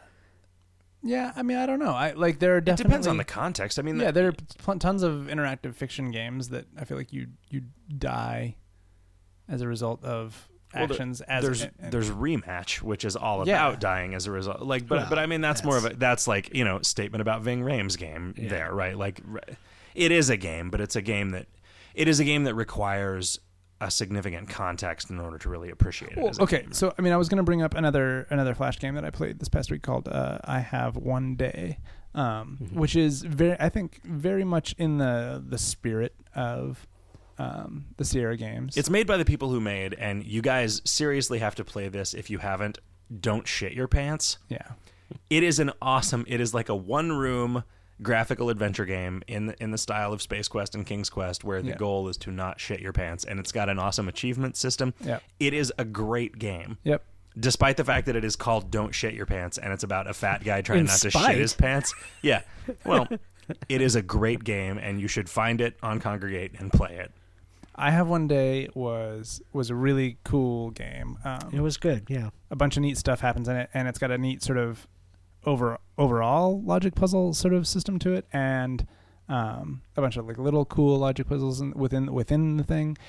don't know. There are definitely... It depends on the context. I mean... Yeah, there are tons of interactive fiction games that I feel like you die as a result of actions. There's Rematch, which is all about dying as a result. But I mean, that's more of a... statement about Ving Rhames' game there, right? Like, it is a game, but it is a game that requires a significant context in order to really appreciate it. Okay, so I mean, I was going to bring up another Flash game that I played this past week called I Have One Day, which is very much in the spirit of the Sierra games. It's made by the people who made, and you guys seriously have to play this. If you haven't, don't shit your pants. Yeah, it is it is like a one-room graphical adventure game in the style of Space Quest and King's Quest, where the goal is to not shit your pants, and it's got an awesome achievement system. Yep. It is a great game. Yep. Despite the fact that it is called Don't Shit Your Pants, and it's about a fat guy trying not to shit his pants. Yeah. Well, it is a great game, and you should find it on Kongregate and play it. I Have One Day was a really cool game. It was good, yeah. A bunch of neat stuff happens in it, and it's got a neat sort of overall logic puzzle sort of system to it, and a bunch of like little cool logic puzzles within the thing.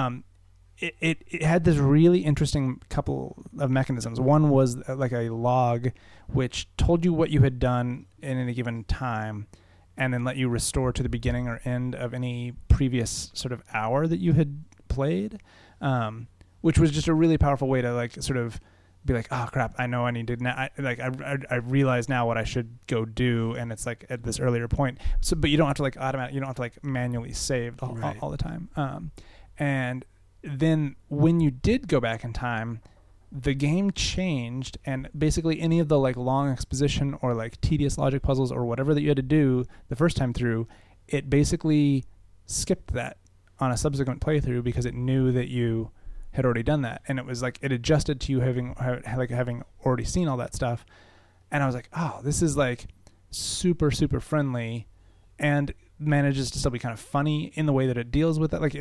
It had this really interesting couple of mechanisms. One was like a log which told you what you had done in any given time, and then let you restore to the beginning or end of any previous sort of hour that you had played, which was just a really powerful way to like sort of be like, oh crap, I know I need to now. I realize now what I should go do, and it's like at this earlier point. So, but you don't have to like you don't have to like manually save all the time. And then when you did go back in time, the game changed, and basically any of the like long exposition or like tedious logic puzzles or whatever that you had to do the first time through, it basically skipped that on a subsequent playthrough because it knew that you had already done that, and it was like it adjusted to you having already seen all that stuff. And I was like, oh, this is like super friendly, and manages to still be kind of funny in the way that it deals with that.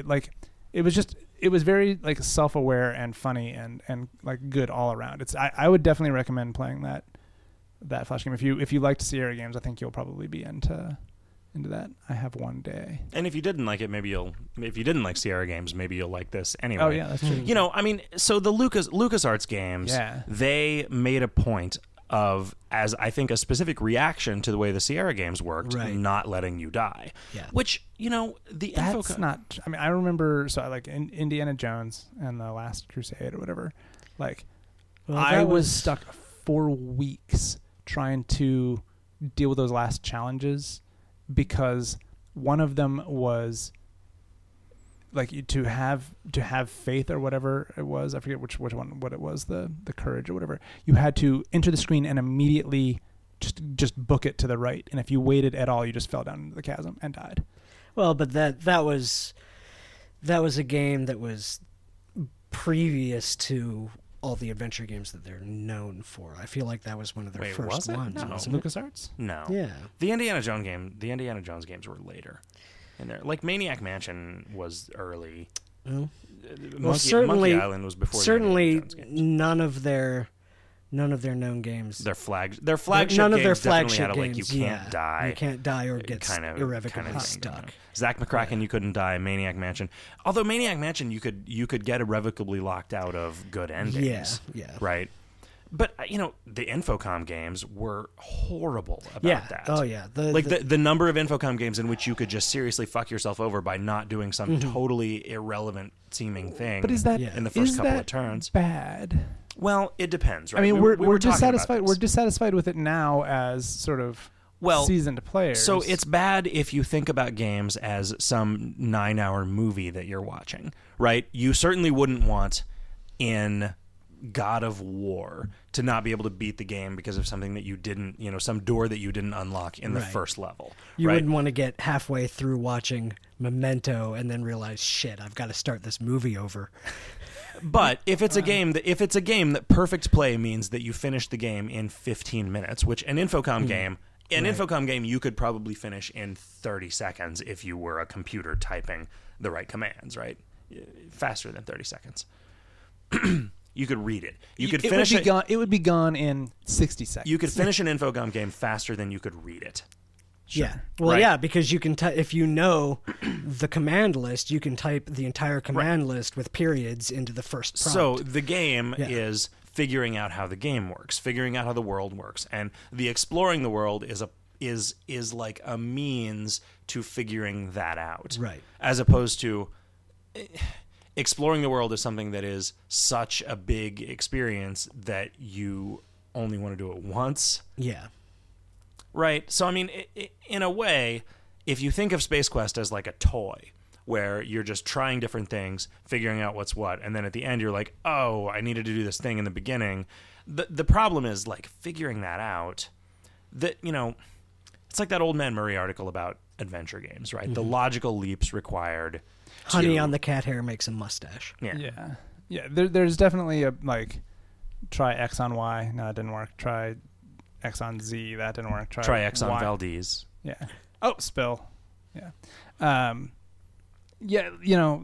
It was very like self-aware and funny and like good all around. I would definitely recommend playing that Flash game. If you liked Sierra games, I think you'll probably be into that. I Have One Day. And if you didn't like it, if you didn't like Sierra games, maybe you'll like this anyway. Oh yeah, that's true. You know, I mean, so the LucasArts games, they made a point of, as I think a specific reaction to the way the Sierra games worked, not letting you die. Yeah. Which, you know, that's not. I mean, I remember like in Indiana Jones and the Last Crusade or whatever. Like, I was stuck for weeks trying to deal with those last challenges, because one of them was like to have faith or whatever it was. I forget which one, what it was, the courage or whatever. You had to enter the screen and immediately just book it to the right, and if you waited at all, you just fell down into the chasm and died. Well, but that was a game that was previous to all the adventure games that they're known for. I feel like that was one of their first ones. No. LucasArts? No. Yeah. The Indiana Jones games were later in there. Like Maniac Mansion was early. Well, Monkey Island was before. Certainly, none of their known games. Their flagship none of games their flagship definitely had games. You can't die. You can't die or get irrevocably stuck. You know. Zack McCracken, you couldn't die. Maniac Mansion. Although Maniac Mansion, you could get irrevocably locked out of good endings. Yeah. Right. But, you know, the Infocom games were horrible about that. Oh, yeah. The number of Infocom games in which you could just seriously fuck yourself over by not doing some totally irrelevant seeming thing. But is that in the first couple of turns bad? Well, it depends, right? I mean, we're dissatisfied. We're dissatisfied with it now as sort of seasoned players. So it's bad if you think about games as some 9-hour movie that you're watching, right? You certainly wouldn't want in God of War to not be able to beat the game because of something that you didn't, you know, some door that you didn't unlock in the first level. You wouldn't want to get halfway through watching Memento and then realize, shit, I've got to start this movie over. But if it's a game that perfect play means that you finish the game in 15 minutes, which an Infocom game, Infocom game you could probably finish in 30 seconds if you were a computer typing the right commands, right? Faster than 30 seconds. You could read it. You could finish it. It would be gone in 60 seconds. You could finish an Infocom game faster than you could read it. Sure. Yeah. Well, yeah, because you can if you know the command list, you can type the entire command list with periods into the first prompt. So the game is figuring out how the game works, figuring out how the world works, and the exploring the world is like a means to figuring that out. Right. As opposed to exploring the world is something that is such a big experience that you only want to do it once. Yeah. Right? So, I mean, in a way, if you think of Space Quest as like a toy, where you're just trying different things, figuring out what's what, and then at the end you're like, oh, I needed to do this thing in the beginning. The problem is, like, figuring that out, that, you know, it's like that Old Man Murray article about adventure games, right? Mm-hmm. The logical leaps required. Honey on the cat hair makes a mustache. Yeah. There's definitely a, like, try X on Y. No, it didn't work. Try X on Z. That didn't work. Try X on Valdez. Yeah. Oh, spill. Yeah. Yeah, you know,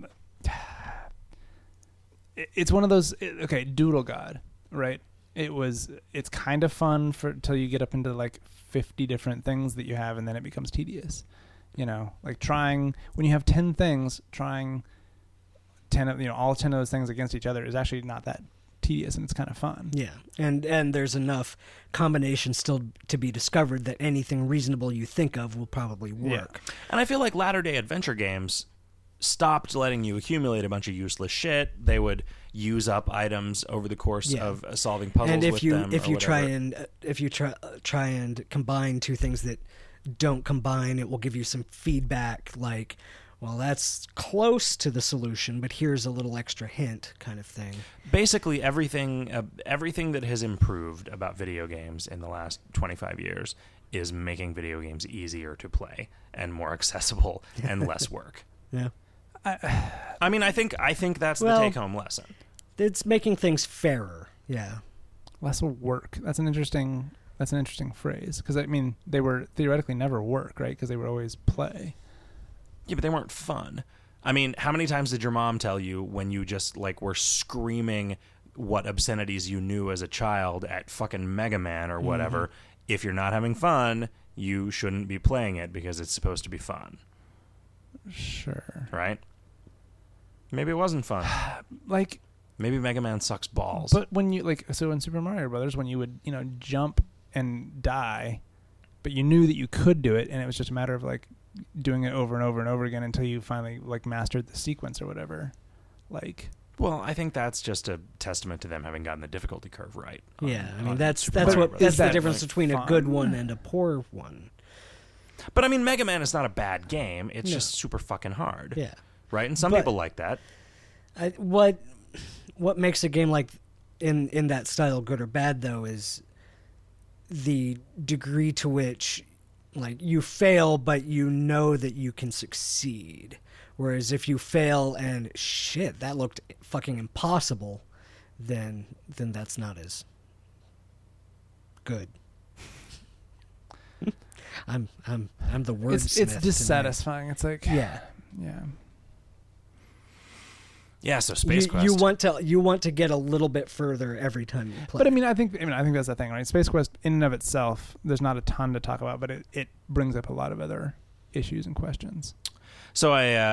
it's one of those, okay, Doodle God, right? It's kind of fun till you get up into like 50 different things that you have, and then it becomes tedious. You know, like when you have 10 things, trying 10 of, all 10 of those things against each other is actually not that tedious, and it's kind of fun. Yeah, and there's enough combinations still to be discovered that anything reasonable you think of will probably work. Yeah. And I feel like latter-day adventure games stopped letting you accumulate a bunch of useless shit. They would use up items over the course of solving puzzles and if with you them. If you try and combine two things that don't combine, it will give you some feedback like, well, that's close to the solution, but here's a little extra hint, kind of thing. Basically, everything that has improved about video games in the last 25 years is making video games easier to play and more accessible and less work. Yeah. I mean, I think that's the take-home lesson. It's making things fairer. Yeah. Less work. That's an interesting phrase, because I mean, they were theoretically never work, right? Because they were always play. Yeah, but they weren't fun. I mean, how many times did your mom tell you when you just like were screaming what obscenities you knew as a child at fucking Mega Man or whatever? Mm-hmm. If you're not having fun, you shouldn't be playing it because it's supposed to be fun. Sure. Right? Maybe it wasn't fun. Like, maybe Mega Man sucks balls. But when you so in Super Mario Brothers, when you would jump and die, but you knew that you could do it, and it was just a matter of like doing it over and over and over again until you finally like mastered the sequence or whatever. Like, well, I think that's just a testament to them having gotten the difficulty curve right. Yeah, I mean that's the difference between a good one and a poor one. But I mean, Mega Man is not a bad game. It's just super fucking hard. Yeah. Right? And some people like that. What makes a game like in that style good or bad, though, is the degree to which like you fail, but you know that you can succeed. Whereas if you fail and shit, that looked fucking impossible, then that's not as good. I'm the wordsmith. It's dissatisfying. It's like yeah. Yeah, so Space Quest. You want to get a little bit further every time you play. But I think that's the thing, right? Space Quest in and of itself, there's not a ton to talk about, but it brings up a lot of other issues and questions. So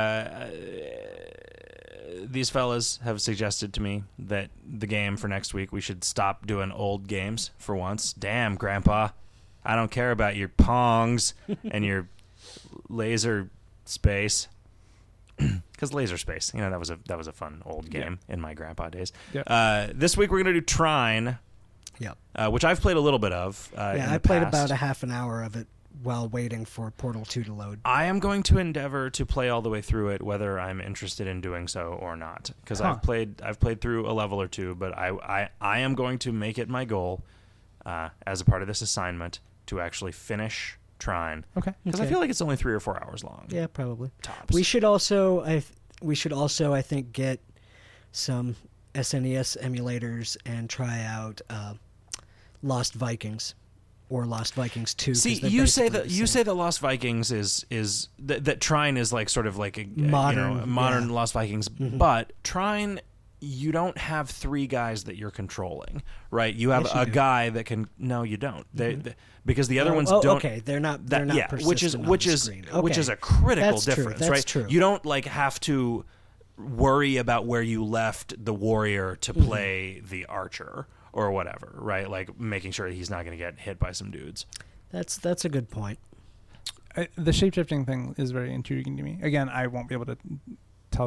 these fellas have suggested to me that the game for next week, we should stop doing old games for once. Damn, Grandpa. I don't care about your Pongs and your Laser Space. Because Laser Space, that was a fun old game in my grandpa days. Yep. This week we're going to do Trine, which I've played a little bit of. I played about a half an hour of it while waiting for Portal 2 to load. I am going to endeavor to play all the way through it, whether I'm interested in doing so or not. Because I've played through a level or two, but I am going to make it my goal as a part of this assignment to actually finish Trine. Okay. Because I feel like it's only 3 or 4 hours long. Yeah, probably. Tops. We should also, I think, get some SNES emulators and try out Lost Vikings or Lost Vikings 2. See, you say that Lost Vikings is that Trine is like sort of like a modern Lost Vikings, but Trine, you don't have 3 guys that you're controlling, right? You have a guy that can. No, you don't. Because the other ones don't. Okay, they're not. Which is a critical difference, That's right? True. You don't like have to worry about where you left the warrior to play the archer or whatever, right? Like making sure he's not going to get hit by some dudes. That's a good point. The shape-shifting thing is very intriguing to me. Again, I won't be able to tell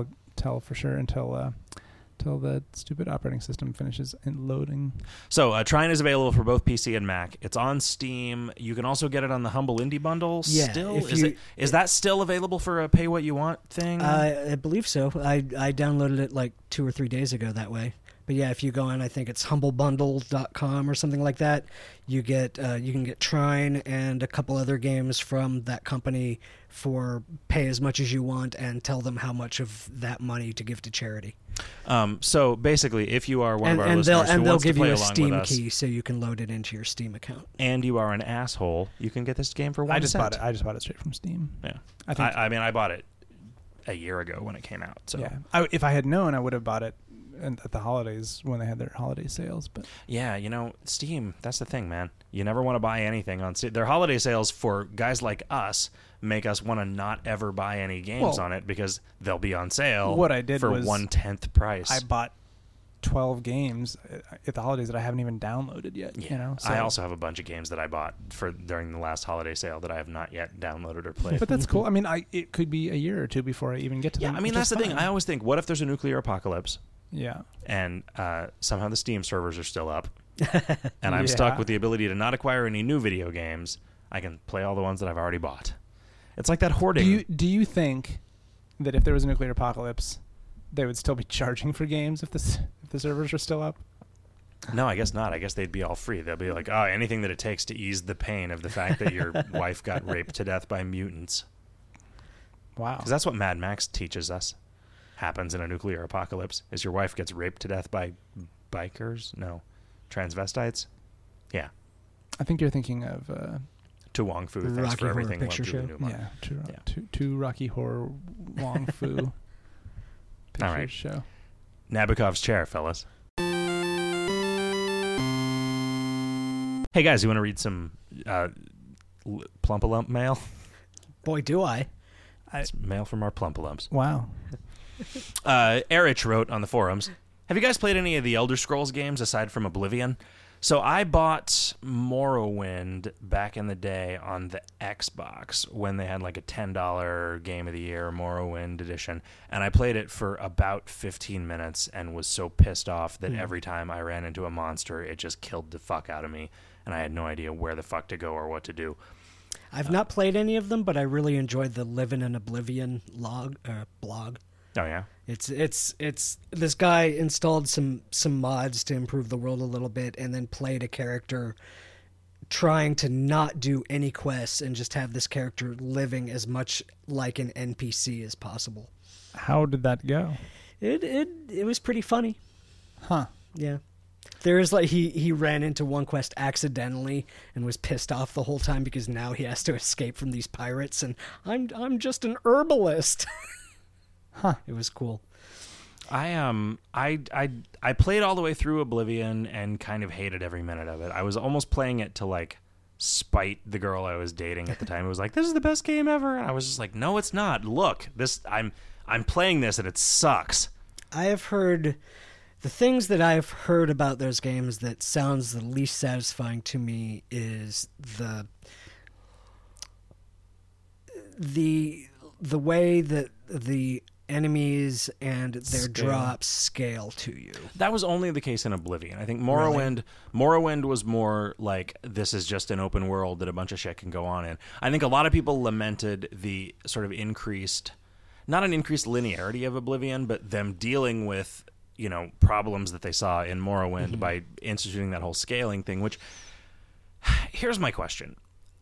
tell for sure until the stupid operating system finishes loading. So Trine is available for both PC and Mac. It's on Steam. You can also get it on the Humble Indie Bundle. Yeah, still, is that still available for a pay what you want thing? I believe so. I downloaded it like 2 or 3 days ago that way. But yeah, if you go on, I think it's humblebundle.com or something like that, you can get Trine and a couple other games from that company for pay as much as you want and tell them how much of that money to give to charity. So basically, if you are one of our listeners who they'll wants give to play you a along Steam with us, key so you can load it into your Steam account. and you are an asshole, you can get this game for 1 cent. I just bought it straight from Steam. Yeah, I bought it a year ago when it came out. So yeah, if I had known, I would have bought it at the holidays when they had their holiday sales. But yeah, Steam, that's the thing, man. You never want to buy anything on Steam. Their holiday sales for guys like us make us want to not ever buy any games on it because they'll be on sale. What I did for was 1/10 price. I bought 12 games at the holidays that I haven't even downloaded yet. Yeah. So. I also have a bunch of games that I bought during the last holiday sale that I have not yet downloaded or played. But that's cool. I mean, it could be a year or two before I even get to them. Yeah, I mean, that's the thing. I always think, what if there's a nuclear apocalypse? Yeah. And somehow the Steam servers are still up. And I'm stuck with the ability to not acquire any new video games. I can play all the ones that I've already bought. It's like that hoarding. Do you think that if there was a nuclear apocalypse, they would still be charging for games if the servers are still up? No, I guess not. I guess they'd be all free. They'll be like, anything that it takes to ease the pain of the fact that your wife got raped to death by mutants. Wow. Because that's what Mad Max teaches us. Happens in a nuclear apocalypse is your wife gets raped to death by bikers? No. Transvestites? Yeah. I think you're thinking of To Wong Fu. Thanks Rocky for everything. Horror Picture Show. To Rocky Horror Wong Fu Picture All right. Show. Nabokov's chair, fellas. Hey guys, you want to read some Plumpalump mail? Boy, do I. It's mail from our Plumpalumps. Wow. Erich wrote on the forums, have you guys played any of the Elder Scrolls games aside from Oblivion? So I bought Morrowind back in the day on the Xbox when they had like a $10 Game of the Year Morrowind edition, and I played it for about 15 minutes and was so pissed off that every time I ran into a monster, it just killed the fuck out of me, and I had no idea where the fuck to go or what to do. I've not played any of them, but I really enjoyed the Living in Oblivion blog. Oh yeah, it's this guy installed some mods to improve the world a little bit, and then played a character trying to not do any quests and just have this character living as much like an NPC as possible. How did that go? It was pretty funny. Huh. Yeah. There's like he ran into one quest accidentally and was pissed off the whole time because now he has to escape from these pirates, and I'm just an herbalist. Huh. It was cool. I played all the way through Oblivion and kind of hated every minute of it. I was almost playing it to like spite the girl I was dating at the time. It was like, this is the best game ever. And I was just like, no, it's not. Look, I'm playing this and it sucks. I have heard the things that I've heard about those games that sounds the least satisfying to me is the way that the enemies and their drops scale to you. That was only the case in Oblivion. I think Morrowind was more like, this is just an open world that a bunch of shit can go on in. I think a lot of people lamented the sort of not an increased linearity of Oblivion, but them dealing with, problems that they saw in Morrowind by instituting that whole scaling thing, which, here's my question.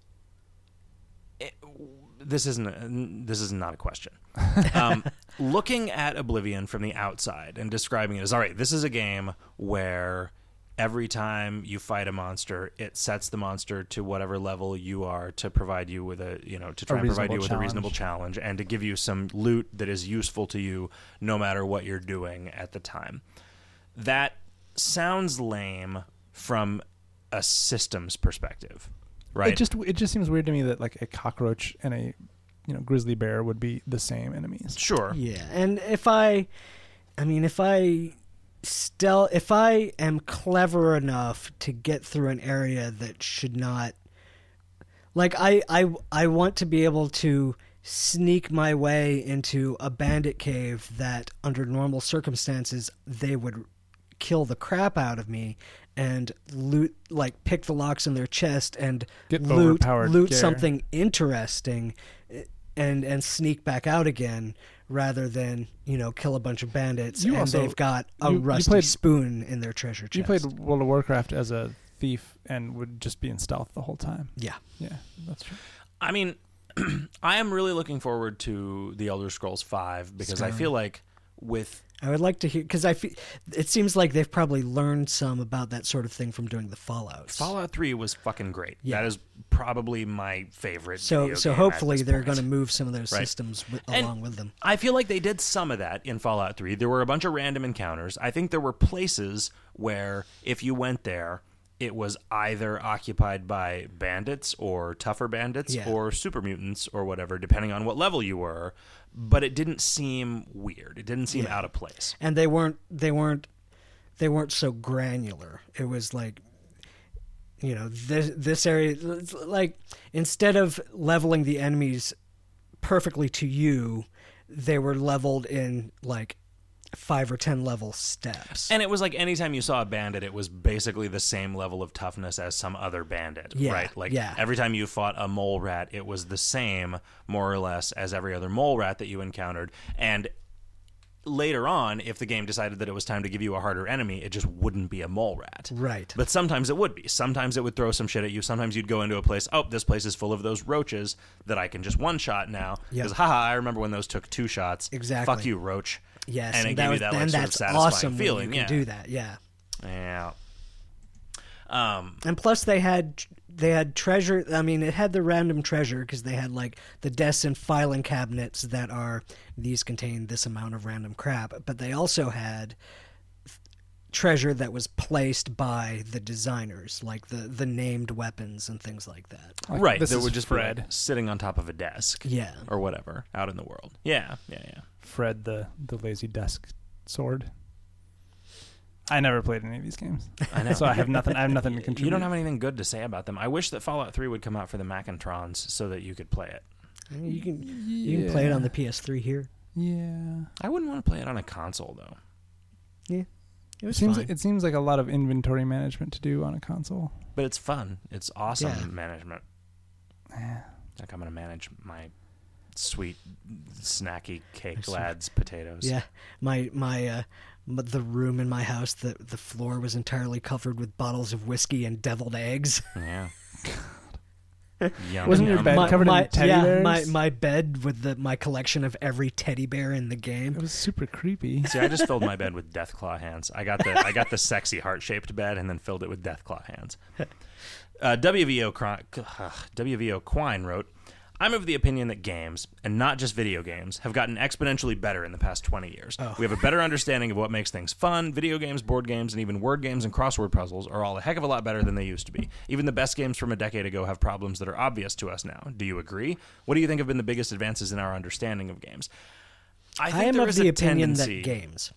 This is not a question. Looking at Oblivion from the outside and describing it as, all right, this is a game where every time you fight a monster, it sets the monster to whatever level you are to provide you with a reasonable challenge and to give you some loot that is useful to you no matter what you're doing at the time. That sounds lame from a systems perspective, right? It just seems weird to me that like a cockroach and a grizzly bear would be the same enemies. Sure. Yeah, and if I am clever enough to get through an area that should not, like I want to be able to sneak my way into a bandit cave that under normal circumstances they would kill the crap out of me and loot, like pick the locks in their chest and Get loot gear. something interesting and sneak back out again rather than, kill a bunch of bandits they've got a rusty spoon in their treasure chest. You played World of Warcraft as a thief and would just be in stealth the whole time. Yeah, that's true. I mean, I am really looking forward to The Elder Scrolls V because I feel like I would like to hear, because it seems like they've probably learned some about that sort of thing from doing the Fallouts. Fallout 3 was fucking great. Yeah. That is probably my favorite. So hopefully they're going to move some of those systems along with them. I feel like they did some of that in Fallout 3. There were a bunch of random encounters. I think there were places where if you went there, it was either occupied by bandits or tougher bandits or super mutants or whatever, depending on what level you were. But it didn't seem weird. It didn't seem out of place. And they weren't so granular. It was like, this area, like instead of leveling the enemies perfectly to you, they were leveled in like 5 or 10 level steps. And it was like anytime you saw a bandit, it was basically the same level of toughness as some other bandit, right? Like every time you fought a mole rat, it was the same, more or less, as every other mole rat that you encountered. And later on, if the game decided that it was time to give you a harder enemy, it just wouldn't be a mole rat. Right. But sometimes it would be. Sometimes it would throw some shit at you. Sometimes you'd go into a place, this place is full of those roaches that I can just one-shot now. Because, I remember when those took 2 shots. Exactly. Fuck you, roach. Yes, and it gave you that like, sort of satisfying awesome feeling. When you can do that, yeah. And plus, they had treasure. I mean, it had the random treasure because they had like the desks and filing cabinets that are these contain this amount of random crap. But they also had treasure that was placed by the designers, like the named weapons and things like that. Right, that would just Fred be like sitting on top of a desk, or whatever, out in the world. Yeah. Fred, the lazy desk sword. I never played any of these games. I know, so I have nothing to contribute. You don't have anything good to say about them. I wish that Fallout 3 would come out for the Macintrons so that you could play it. You can play it on the PS3 here. Yeah, I wouldn't want to play it on a console though. Yeah. It seems like a lot of inventory management to do on a console. But it's fun. It's awesome management. Like I'm going to manage my sweet, snacky cake lad's potatoes. Yeah. The room in my house, the floor was entirely covered with bottles of whiskey and deviled eggs. Yeah. Wasn't your bed covered in teddy bears? My bed with my collection of every teddy bear in the game. It was super creepy. See, I just filled my bed with Deathclaw hands. I got the sexy heart-shaped bed and then filled it with Deathclaw hands. WVO Quine wrote, I'm of the opinion that games, and not just video games, have gotten exponentially better in the past 20 years. We have a better understanding of what makes things fun. Video games, board games, and even word games and crossword puzzles are all a heck of a lot better than they used to be. Even the best games from a decade ago have problems that are obvious to us now. Do you agree? What do you think have been the biggest advances in our understanding of games? I am of the opinion that games.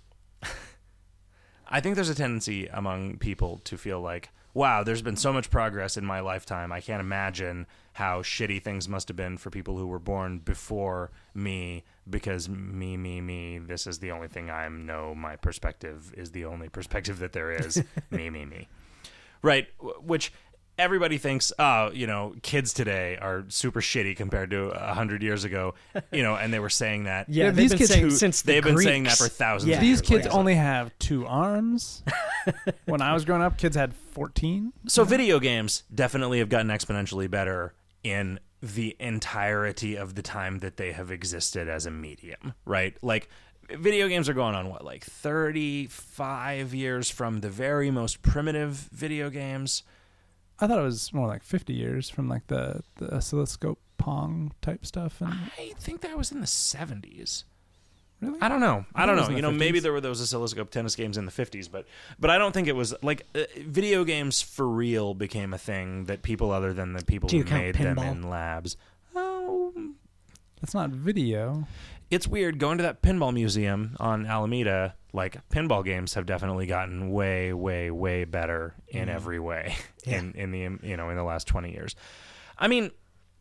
I think there's a tendency among people to feel like, wow, there's been so much progress in my lifetime. I can't imagine how shitty things must have been for people who were born before me, because me, this is the only thing I know. My perspective is the only perspective that there is. me. Right, which everybody thinks, kids today are super shitty compared to 100 years ago, and they were saying that. Yeah, these kids they've been saying that for thousands of years. These kids only have 2 arms. When I was growing up, kids had 14. So video games definitely have gotten exponentially better in the entirety of the time that they have existed as a medium, right? Like, video games are going on, 35 years from the very most primitive video games? I thought it was more like 50 years from like the oscilloscope Pong type stuff. And I think that was in the 70s. Really? I don't know. Maybe there were those oscilloscope tennis games in the 50s, but I don't think it was like video games for real became a thing that people other than the people who made them in labs. Oh, that's not video. It's weird going to that pinball museum on Alameda. Like, pinball games have definitely gotten way, way, way better in every way in the last 20 years. I mean,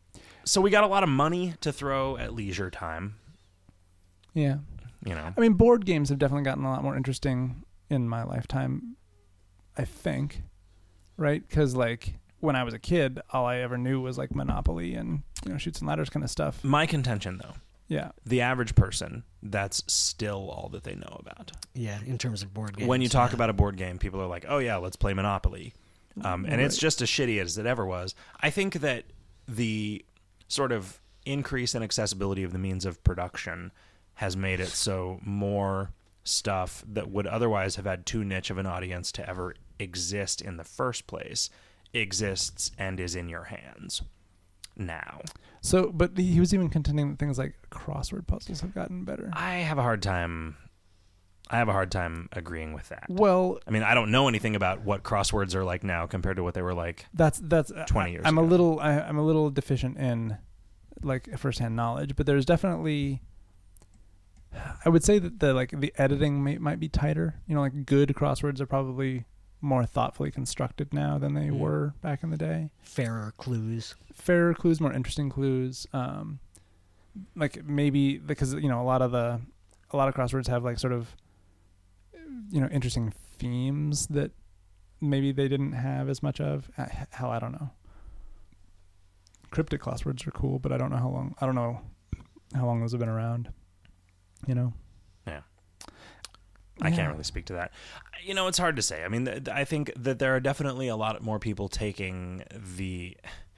So we got a lot of money to throw at leisure time. Yeah. You know. I mean, board games have definitely gotten a lot more interesting in my lifetime, I think. Right? Because, like, when I was a kid, all I ever knew was, like, Monopoly and, Chutes and Ladders kind of stuff. My contention, though. Yeah. The average person, that's still all that they know about. Yeah, in terms of board games. When you talk about a board game, people are like, oh, yeah, let's play Monopoly. And it's just as shitty as it ever was. I think that the sort of increase in accessibility of the means of production has made it so more stuff that would otherwise have had too niche of an audience to ever exist in the first place exists and is in your hands now. So, but he was even contending that things like crossword puzzles have gotten better. I have a hard time agreeing with that. Well, I mean, I don't know anything about what crosswords are like now compared to what they were like. That's 20 years I'm ago. I'm a little deficient in like firsthand knowledge, but there's definitely. I would say that the editing might be tighter. Like good crosswords are probably more thoughtfully constructed now than they were back in the day. Fairer clues, more interesting clues. Like maybe because a lot of crosswords have like sort of interesting themes that maybe they didn't have as much of. Hell, I don't know. Cryptic crosswords are cool, but I don't know how long those have been around. Yeah. I can't really speak to that. It's hard to say. I mean, I think that there are definitely a lot more people taking the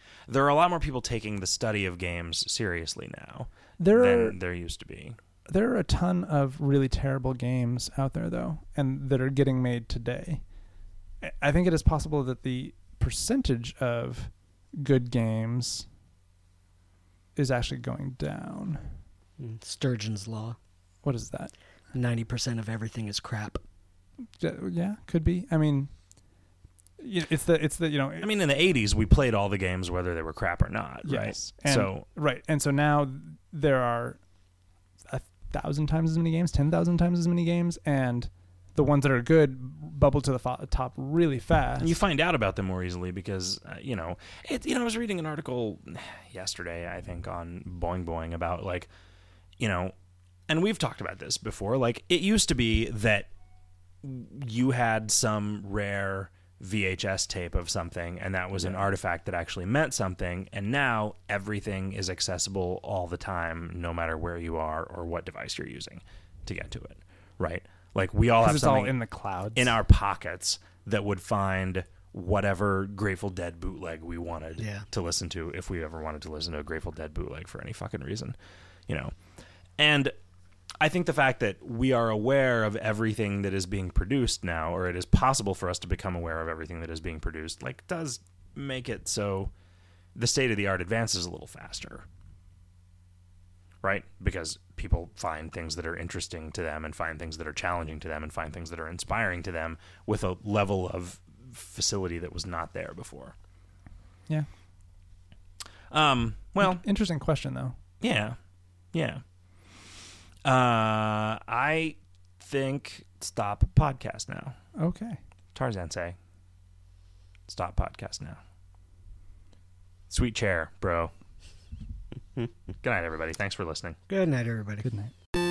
study of games seriously now than there used to be. There are a ton of really terrible games out there, though, and that are getting made today. I think it is possible that the percentage of good games is actually going down. Sturgeon's Law. What is that? 90% of everything is crap. Yeah, could be. I mean, it's the I mean, in the 80s, we played all the games whether they were crap or not, yes. right? And so now there are 1,000 times as many games, 10,000 times as many games, and the ones that are good bubble to the top really fast. And you find out about them more easily because I was reading an article yesterday, I think, on Boing Boing about and we've talked about this before. Like, it used to be that you had some rare VHS tape of something, and that was an artifact that actually meant something. And now everything is accessible all the time, no matter where you are or what device you're using to get to it, right? Like, we all have something all in the clouds in our pockets that would find whatever Grateful Dead bootleg we wanted to listen to, if we ever wanted to listen to a Grateful Dead bootleg for any fucking reason, And I think the fact that we are aware of everything that is being produced now, or it is possible for us to become aware of everything that is being produced, does make it so the state of the art advances a little faster, right? Because people find things that are interesting to them and find things that are challenging to them and find things that are inspiring to them with a level of facility that was not there before. Yeah. Well, interesting question though. Yeah. I think stop podcast now. Okay. Tarzan say, stop podcast now. Sweet chair, bro. Good night, everybody. Thanks for listening. Good night, everybody. Good night.